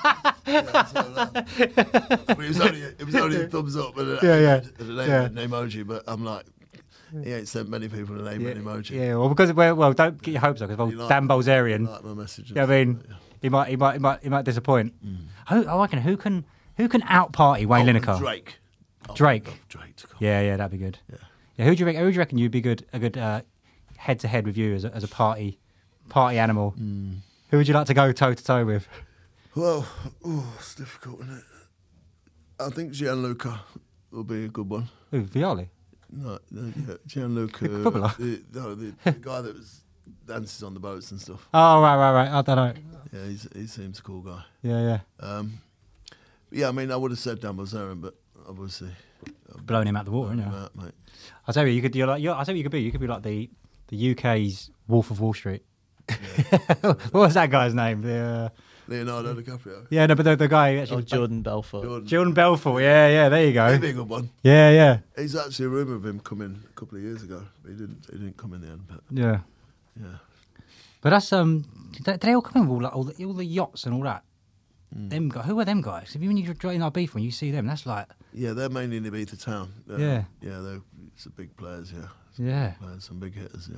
But it was only a thumbs up and an emoji. But I'm like, he ain't sent many people an emoji. Yeah, well, because don't get your hopes up because Dan Bilzerian. Like my messages. Yeah, I mean, he might disappoint. I reckon who can out party Wayne Lineker? Drake. Drake. Drake to come. Yeah, that'd be good. Yeah. Who do you reckon you'd be a good head to head with you as a party animal? Who would you like to go toe to toe with? Well, it's difficult, isn't it? I think Gianluca will be a good one. Who, Vialli? No, Gianluca. The guy that dances on the boats and stuff. Oh, right. I don't know. Yeah, he seems a cool guy. Yeah. I mean, I would have said Dan Bilzerian, but obviously blown him out the water, isn't you? Out, mate. I'll tell you, you could be like the UK's Wolf of Wall Street. Yeah. What was that guy's name? Leonardo DiCaprio. Yeah, no, but the guy actually. Jordan Belfort. Jordan Belfort. Yeah. There you go. He'd be a good one. Yeah. He's actually a rumour of him coming a couple of years ago, but he didn't come in the end. But yeah. But that's Did they all come in with all the yachts and all that? Them guys. Who are them guys? When you're driving our beef, when you see them, that's like. Yeah, they're mainly in Ibiza town. They're some big players. Yeah. Players, some big hitters.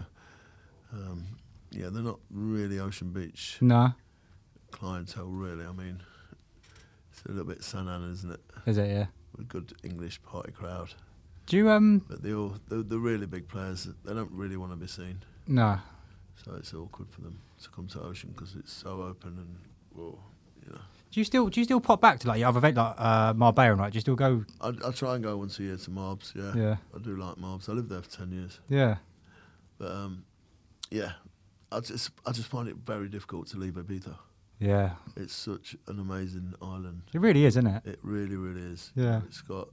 Yeah. They're not really Ocean Beach. No. Clientele, really. I mean, it's a little bit San Anna, isn't it? Is it? Yeah. With a good English party crowd. Do you But the really big players, they don't really want to be seen. No. So it's awkward for them to come to Ocean because it's so open and Do you still pop back to like your other event like Marbella, right? Do you still go? I try and go once a year to Marbs. Yeah. I do like Marbs. I lived there for 10 years. Yeah. But I just find it very difficult to leave Ibiza. Yeah. It's such an amazing island. It really is, isn't it? It really, really is. Yeah.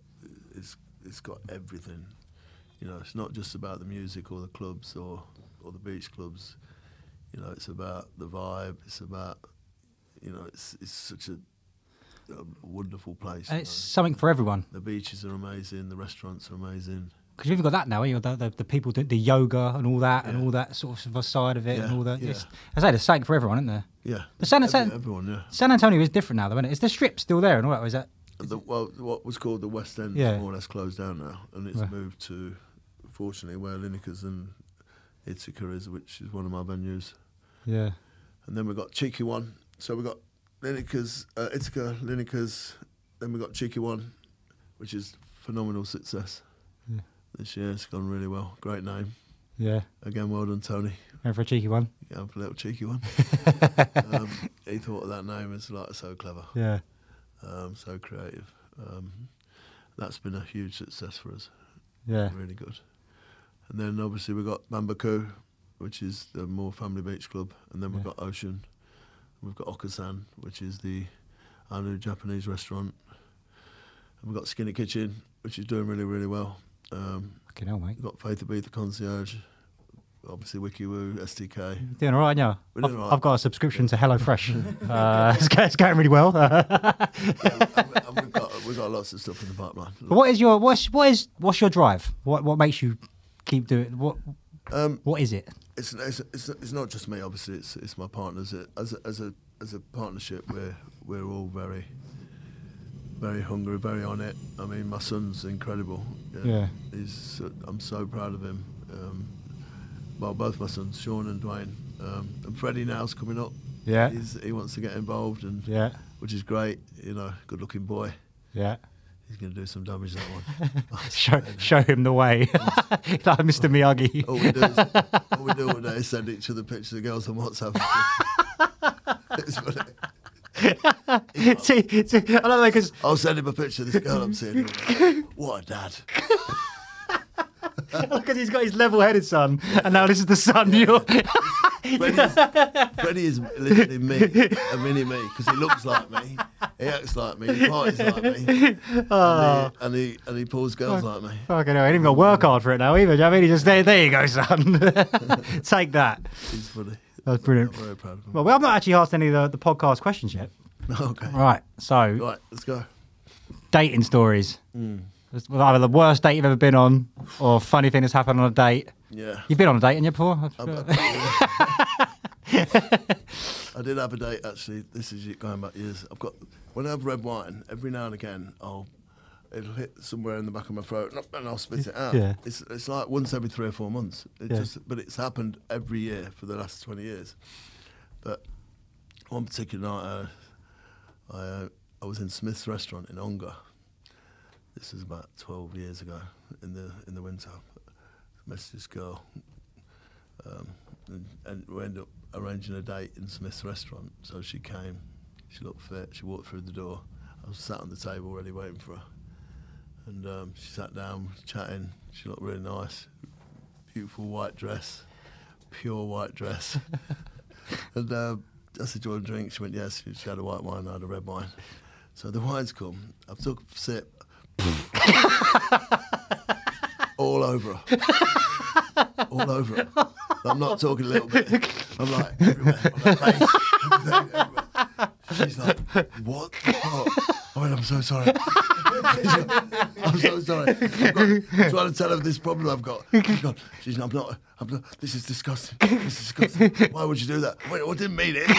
It's got everything. It's not just about the music or the clubs or the beach clubs. It's about the vibe. It's about, it's such a wonderful place. And it's something for everyone. The beaches are amazing. The restaurants are amazing. Because you've got that now, the people do the yoga and all that and all that sort of side of it and all that. I say there's something for everyone, isn't there? Yeah. Everyone, yeah. San Antonio is different now, though, isn't it? Is the strip still there and all that? Or is that? What was called the West End is more or less closed down now, and it's moved to, fortunately, where Lineker's and Ithaca is, which is one of my venues. Yeah. And then we've got Cheeky One. So we've got Lineker's, Ithaca, Lineker's, then we've got Cheeky One, which is phenomenal success. Yeah. This year it's gone really well. Great name. Yeah. Again, well done, Tony. Going for a cheeky one. Yeah, for a little cheeky one. He thought of that name. It's like so clever. Yeah. So creative. That's been a huge success for us. Yeah. Really good. And then obviously we've got Bambaku, which is the more family beach club. And then we've got Ocean. We've got Okasan, which is our new Japanese restaurant. And we've got Skinny Kitchen, which is doing really, really well. Fucking hell, mate. We've got Faith Ibiza Concierge, obviously WikiWoo, STK. Doing all right, yeah. I've got a subscription to HelloFresh. It's going really well. We've got lots of stuff in the pipeline. But what's your drive? What makes you keep doing? What is it? It's not just me. Obviously, it's my partners. As a partnership, we're all very, very hungry, very on it. I mean, my son's incredible. Yeah. I'm so proud of him. Well, both my sons, Sean and Dwayne, and Freddie now's coming up. Yeah. He wants to get involved, and which is great. You know, good-looking boy. Yeah. He's going to do some damage, that one. show him the way, like Mr. Miyagi. All we do all day is send each other pictures of girls on WhatsApp. It's funny. See, I love that because I'll send him a picture of this girl I'm seeing. What a dad. Because he's got his level-headed son, and now this is the son you're... Freddie is literally a mini me, because he looks like me, he acts like me, he parties like me, and he pulls girls like me. Fucking hell, he ain't even got to work hard for it now either. Do you know what I mean? He just, there you go, son. Take that. He's funny. That's brilliant. I'm very proud of him. Well, I've not actually asked any of the podcast questions yet. Okay. Right, so... Right, let's go. Dating stories. Either the worst date you've ever been on, or funny thing that's happened on a date. Yeah. You've been on a date, haven't you, before? I did have a date, actually. This is going back years. When I have red wine, every now and again, it'll hit somewhere in the back of my throat, and I'll spit it out. Yeah. It's like once every 3 or 4 months. But it's happened every year for the last 20 years. But one particular night, I was in Smith's restaurant in Ongar. This was about 12 years ago in the winter. I messaged this girl, and we ended up arranging a date in Smith's restaurant. So she came, she looked fit, she walked through the door. I was sat on the table ready waiting for her. And she sat down, chatting. She looked really nice. Beautiful white dress, pure white dress. And I said, do you want a drink? She went, yes. She had a white wine, I had a red wine. So the wine's come. I've took a sip. All over her. All over her. I'm not talking a little bit. I'm like, everywhere. On her face, everywhere. She's like, what the fuck? I went, I'm so sorry. I'm so sorry. I'm trying to tell her this problem I've got. She's gone, I'm not, this is disgusting. This is disgusting. Why would you do that? I went, I didn't mean it.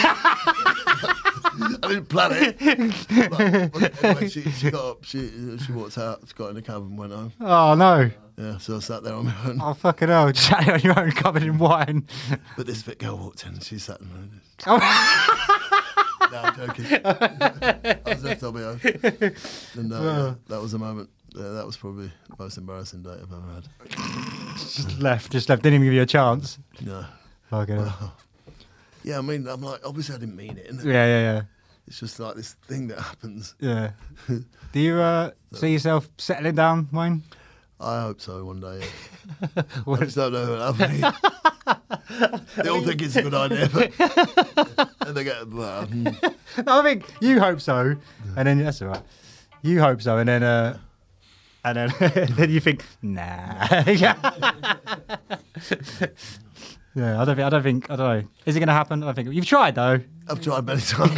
I didn't plan it. But anyway, she got up, she walked out, she got in the cab and went home. Oh, no. Yeah, so I sat there on my own. Oh, fucking hell. Sat on your own, covered in wine. But this fit girl walked in and she sat in the Oh. No, I'm joking. I was left on my own. And that was a moment. That was probably the most embarrassing date I've ever had. Just left. Didn't even give you a chance. No. Fucking hell. Yeah, I mean, I'm like, obviously I didn't mean it, innit? Yeah. It's just like this thing that happens. Yeah. Do you see yourself settling down, Wayne? I hope so one day. Yeah. I just don't know what happened. They all think it's a good idea, but and they get. No, I think you hope so, and then that's all right. You hope so, and then then you think, nah. Yeah, I don't know. Is it going to happen? I don't think you've tried though. I've tried many times.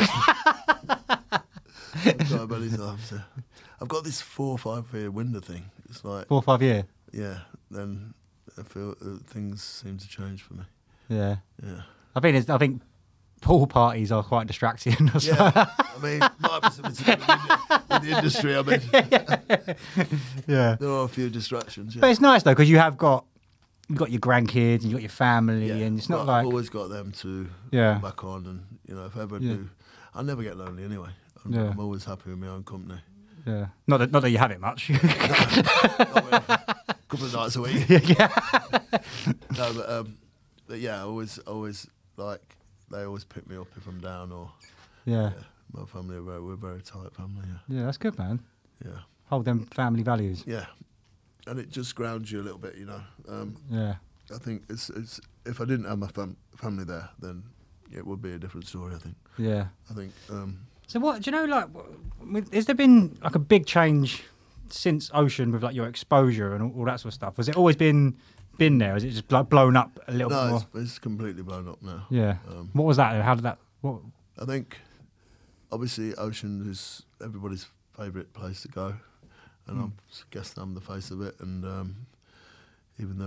Yeah. I've got this 4 or 5 year window thing. It's like 4 or 5 year. Yeah. Then I feel things seem to change for me. Yeah. Yeah. I think pool parties are quite distracting. Yeah. I mean, might be something to do with the industry. I mean, yeah. There are a few distractions. Yeah. But it's nice though because you've got your grandkids, you've got your family, and it's not like I've always got them to fall back on, and if I ever do, I never get lonely anyway. I'm always happy with my own company. Yeah, not that you have it much. A couple of nights a week. Yeah. No, but yeah, I always like they always pick me up if I'm down or. Yeah. My family we're a very tight family. Yeah, that's good, man. Yeah. Hold them family values. Yeah, and it just grounds you a little bit, Yeah. I think it's if I didn't have my family there, then it would be a different story. I think. Yeah. I think. So what do you know? Like, has there been like a big change since Ocean with like your exposure and all that sort of stuff? Has it always been there? Has it just like blown up a little bit more? No, it's completely blown up now. Yeah. What was that? How did that? What? I think obviously Ocean is everybody's favourite place to go, and I guess I'm the face of it. And even though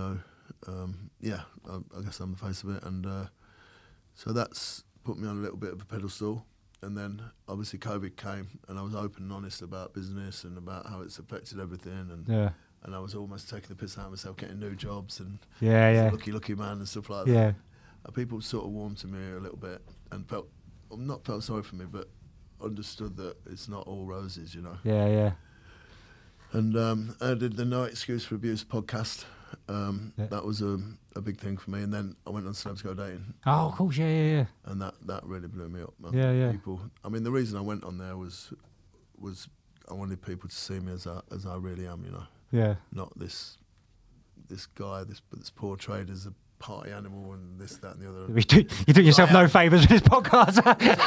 I guess I'm the face of it, and so that's put me on a little bit of a pedestal. And then obviously COVID came, and I was open and honest about business and about how it's affected everything, and I was almost taking the piss out of myself, getting new jobs and lucky man and stuff like that. Yeah. And people sort of warmed to me a little bit and not felt sorry for me, but understood that it's not all roses, you know. Yeah, yeah. And I did the No Excuse for Abuse podcast. That was a big thing for me. And then I went on Celebs Go Dating. Oh, of course, yeah. And that really blew me up. Yeah. People, I mean, the reason I went on there was I wanted people to see me as I really am, you know. Yeah. Not this guy that's portrayed as a party animal and this, that, and the other. You do yourself no favours with this podcast.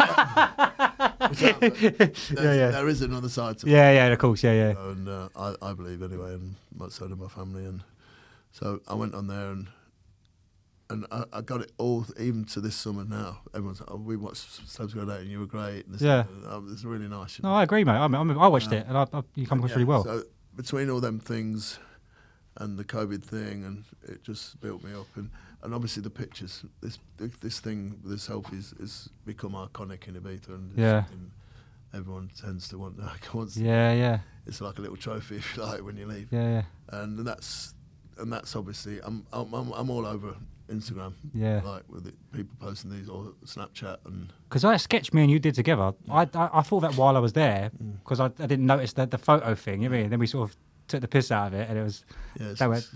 There is another side to it. Yeah, of course, yeah. And I believe anyway, and so did my family. And so I went on there and I got it all, even to this summer now. Everyone's like, we watched Celebs Go Dating and you were great. And it's really nice. You know? No, I agree, mate. I watched it and you come across really well. So between all them things and the COVID thing, and it just built me up. And obviously the pictures, this thing, the selfies, has become iconic in Ibiza, and everyone tends to want that. It's like a little trophy, if you like, when you leave. Yeah. And that's obviously I'm all over Instagram. Yeah. Like with people posting these or Snapchat and. Because I sketched me and you did together. I thought that while I was there because I didn't notice the photo thing. You know what I mean? Then we sort of took the piss out of it, and it was that went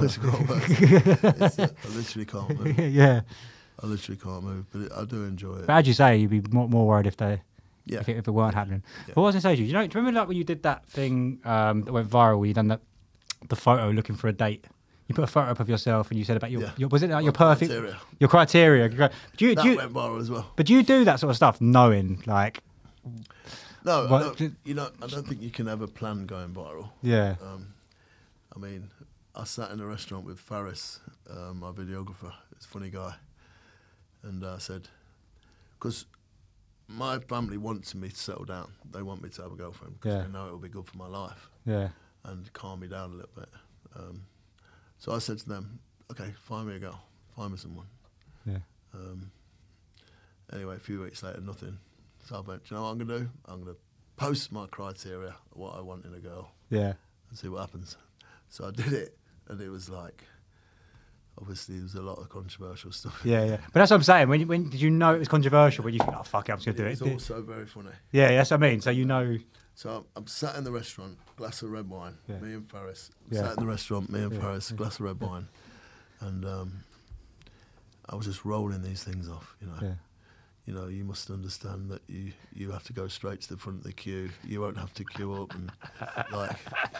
I literally can't move. Yeah, I literally can't move, but I do enjoy it. But as you say, you'd be more worried if it weren't happening. Yeah. But what was I going to say to you? Do you remember like when you did that thing that went viral? Where you done the photo looking for a date. You put a photo up of yourself, and you said about your was it like your perfect criteria. Your criteria? That went viral as well. But do you do that sort of stuff knowing like? No, I don't think you can ever plan going viral. Yeah. I mean, I sat in a restaurant with Faris, my videographer. He's a funny guy, and I said, because my family wants me to settle down. They want me to have a girlfriend because they know it will be good for my life. Yeah. And calm me down a little bit. So I said to them, okay, find me a girl, find me someone. Yeah. Anyway, a few weeks later, nothing. So I went, do you know what I'm going to do? I'm going to post my criteria, what I want in a girl. Yeah. And see what happens. So I did it, and it was like, obviously, there was a lot of controversial stuff. Yeah. But that's what I'm saying. When did you know it was controversial? When you think, oh, fuck it, I'm just going to do it. It's also very funny. Yeah, that's what I mean. So you know. So I'm sat in the restaurant, glass of red wine, me and Faris. Yeah. Sat in the restaurant, me and Faris, glass of red wine. And I was just rolling these things off, you know. Yeah. You know, you must understand that you have to go straight to the front of the queue. You won't have to queue up, and like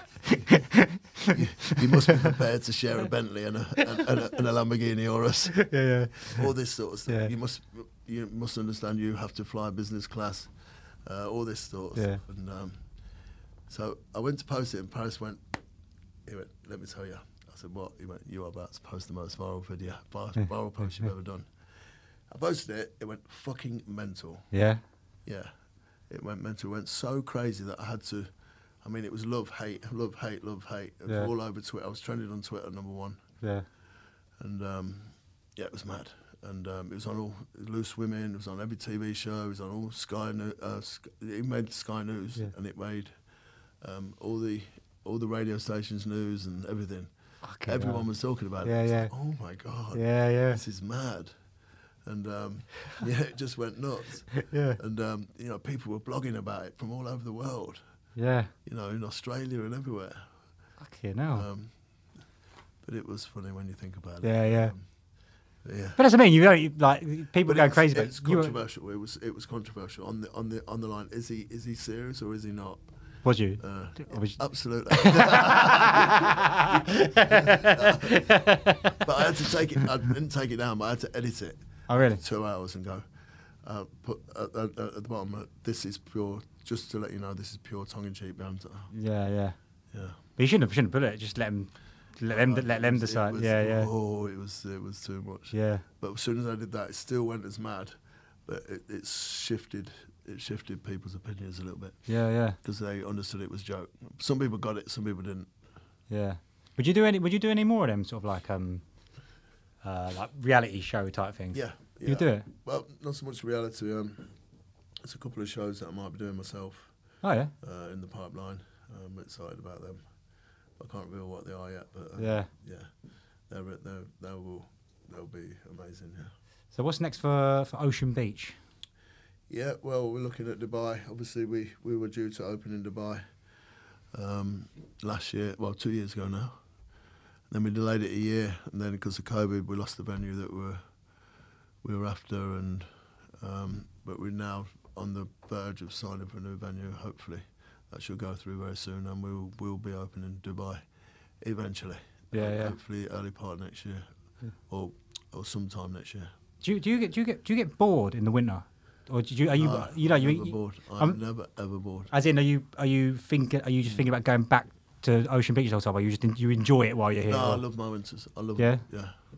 you must be prepared to share a Bentley and a Lamborghini Urus. Yeah. All this sort of stuff. Yeah. You must understand you have to fly business class. All this sort of stuff. And so I went to post it, and Paris went, let me tell you. I said, what? He went, you are about to post the most viral post you've ever done. I posted it, it went fucking mental. Yeah? Yeah. It went mental. It went so crazy that I had to, I mean, it was love, hate. It was all over Twitter. I was trending on Twitter, #1. Yeah. And, it was mad. And it was on all Loose Women, it was on every TV show, it was on all Sky News. It made Sky News, and it made all the radio stations news and everything. Everyone was talking about it. Yeah. Like, oh my God. Yeah. This is mad. And it just went nuts. Yeah. And people were blogging about it from all over the world. Yeah. You know, in Australia and everywhere. Fucking hell. But it was funny when you think about it. Yeah. Yeah. But that's what I mean. You don't like people going crazy. It's controversial. It was controversial on the line. Is he serious or is he not? Was you? Absolutely. But I had to take it. I didn't take it down, but I had to edit it. Oh really? 2 hours and go. Put at the bottom. This is pure. Just to let you know, this is pure tongue-in-cheek banter. Yeah. But you shouldn't put it. Just let them decide. Yeah. Oh, it was too much. Yeah. But as soon as I did that, it still went as mad, but it shifted. It shifted people's opinions a little bit. Yeah. Because they understood it was a joke. Some people got it, some people didn't. Yeah. Would you do any more of them sort of like like reality show type things? Yeah. You do it? Well, not so much reality. There's a couple of shows that I might be doing myself. Oh yeah. In the pipeline. I'm excited about them. I can't reveal what they are yet, but yeah, they'll be amazing. Yeah. So what's next for Ocean Beach? Yeah, well, we're looking at Dubai. Obviously, we were due to open in Dubai last year, 2 years ago now. Then we delayed it a year, and then because of COVID, we lost the venue that we were after, and but we're now on the verge of signing for a new venue. Hopefully, that should go through very soon, and we'll be open in Dubai eventually. Yeah. Hopefully, early part next year, or sometime next year. Do you get bored in the winter? Or Never bored. I'm never ever bored. As in, are you just thinking about going back to Ocean Beach all the time, or you enjoy it while you're here? No, or? I love my winters. I love it.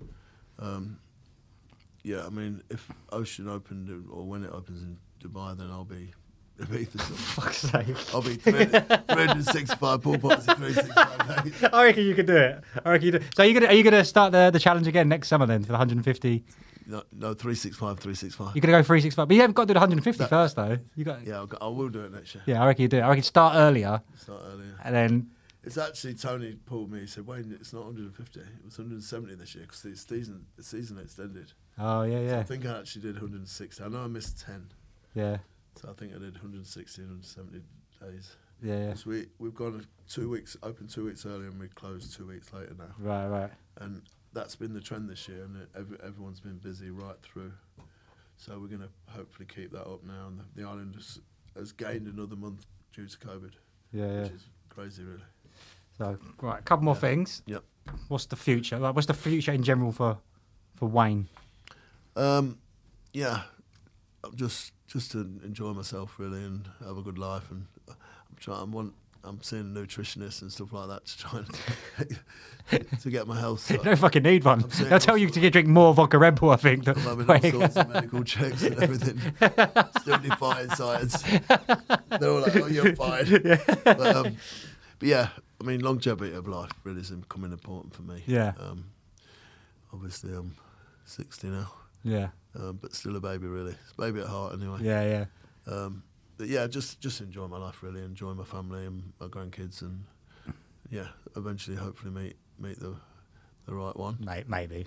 Yeah. I mean, if Ocean opened or when it opens in Dubai, then I'll be for fuck's sake. I'll be 365 pool parties in 365 days. I reckon you could do it. So are you gonna start the challenge again next summer then for the 150? No, 365. You're going to go 365. But you haven't got to do the 150 first, though. Yeah, I will do it next year. Yeah, I reckon you do it. I reckon start earlier. And then... It's actually, Tony pulled me, he said, Wayne, it's not 150. It was 170 this year because the season extended. Oh, yeah. So I think I actually did 160. I know I missed 10. Yeah. So I think I did 160, 170 days. Yeah. So we've gone 2 weeks, open 2 weeks earlier, and we closed 2 weeks later now. Right. And that's been the trend this year, and everyone's been busy right through. So we're going to hopefully keep that up now. And the island has gained another month due to COVID. Yeah. Which is crazy, really. So, right, a couple more things. Yep. What's the future? What's the future in general for Wayne? Yeah, just to enjoy myself really and have a good life, and I'm seeing a nutritionist and stuff like that to try and to get my health. You don't fucking need one. They'll tell you to drink more vodka Red Bull, I think. I'm having all sorts of medical checks and everything. Still defying science. They're all like, oh, you're fine. Yeah. But yeah, I mean, longevity of life really is becoming important for me. Yeah. Obviously, I'm 60 now. Yeah. But still a baby, really. It's a baby at heart, anyway. Yeah. But yeah, just enjoy my life, really. Enjoy my family and my grandkids, and yeah, eventually, hopefully, meet the right one. Maybe.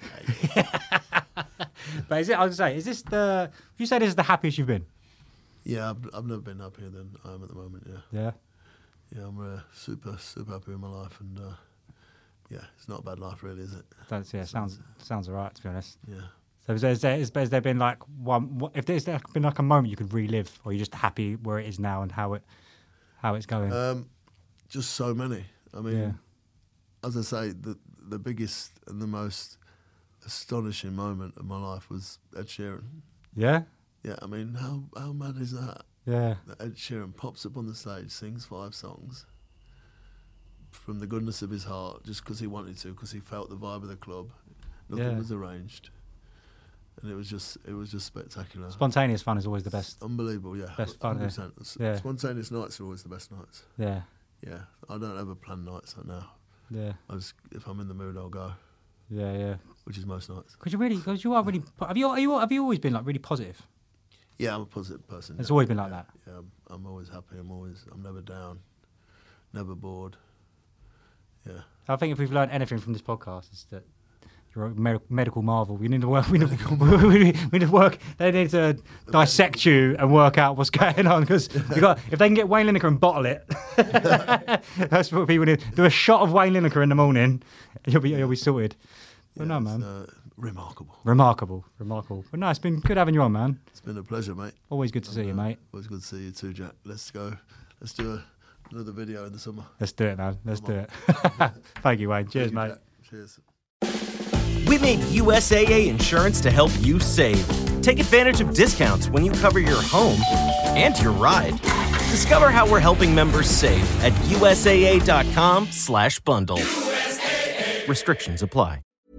But is it? I was gonna say, is this the? Would you say this is the happiest you've been? Yeah, I've never been happier than I am at the moment. Yeah. Yeah, I'm super happy with my life, and yeah, it's not a bad life, really, is it? Sounds alright, to be honest. Yeah. So has there been like if there's been like a moment you could relive, or you're just happy where it is now and how it's going? Just so many. I mean, as I say, the biggest and the most astonishing moment of my life was Ed Sheeran. Yeah? Yeah, I mean, how mad is that? Yeah. That Ed Sheeran pops up on the stage, sings 5 songs from the goodness of his heart, just because he wanted to, because he felt the vibe of the club. Nothing was arranged. And it was just spectacular. Spontaneous fun is always the best. Unbelievable, yeah. Best fun. 100%. Yeah. Spontaneous nights are always the best nights. Yeah. Yeah. I don't ever plan nights like now. Yeah. If I'm in the mood, I'll go. Yeah. Which is most nights. Because you are really. Have you always been like really positive? Yeah, I'm a positive person. It's always been like that. Yeah, I'm always happy. I'm never down, never bored. Yeah. I think if we've learned anything from this podcast, it's that you're a medical marvel. We need to work. We need to work. They need to dissect you and work out what's going on. Because if they can get Wayne Lineker and bottle it, that's what people need. Do a shot of Wayne Lineker in the morning, and you'll be sorted. But no, man. Remarkable. But no, it's been good having you on, man. It's been a pleasure, mate. Always good to see you, mate. Always good to see you too, Jack. Let's go. Let's do another video in the summer. Let's do it, man. Let's do it. Thank you, Wayne. Cheers, mate. Jack. Cheers. We made USAA insurance to help you save. Take advantage of discounts when you cover your home and your ride. Discover how we're helping members save at USAA.com/bundle. USAA. Restrictions apply.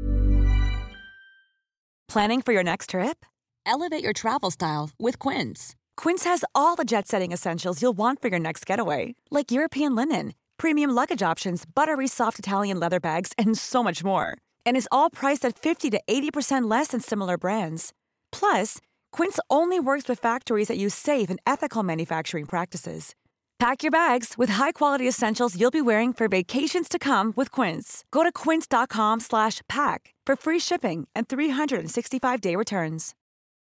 Planning for your next trip? Elevate your travel style with Quince. Quince has all the jet-setting essentials you'll want for your next getaway, like European linen, premium luggage options, buttery soft Italian leather bags, and so much more. And is all priced at 50 to 80% less than similar brands. Plus, Quince only works with factories that use safe and ethical manufacturing practices. Pack your bags with high-quality essentials you'll be wearing for vacations to come with Quince. Go to quince.com/pack for free shipping and 365-day returns.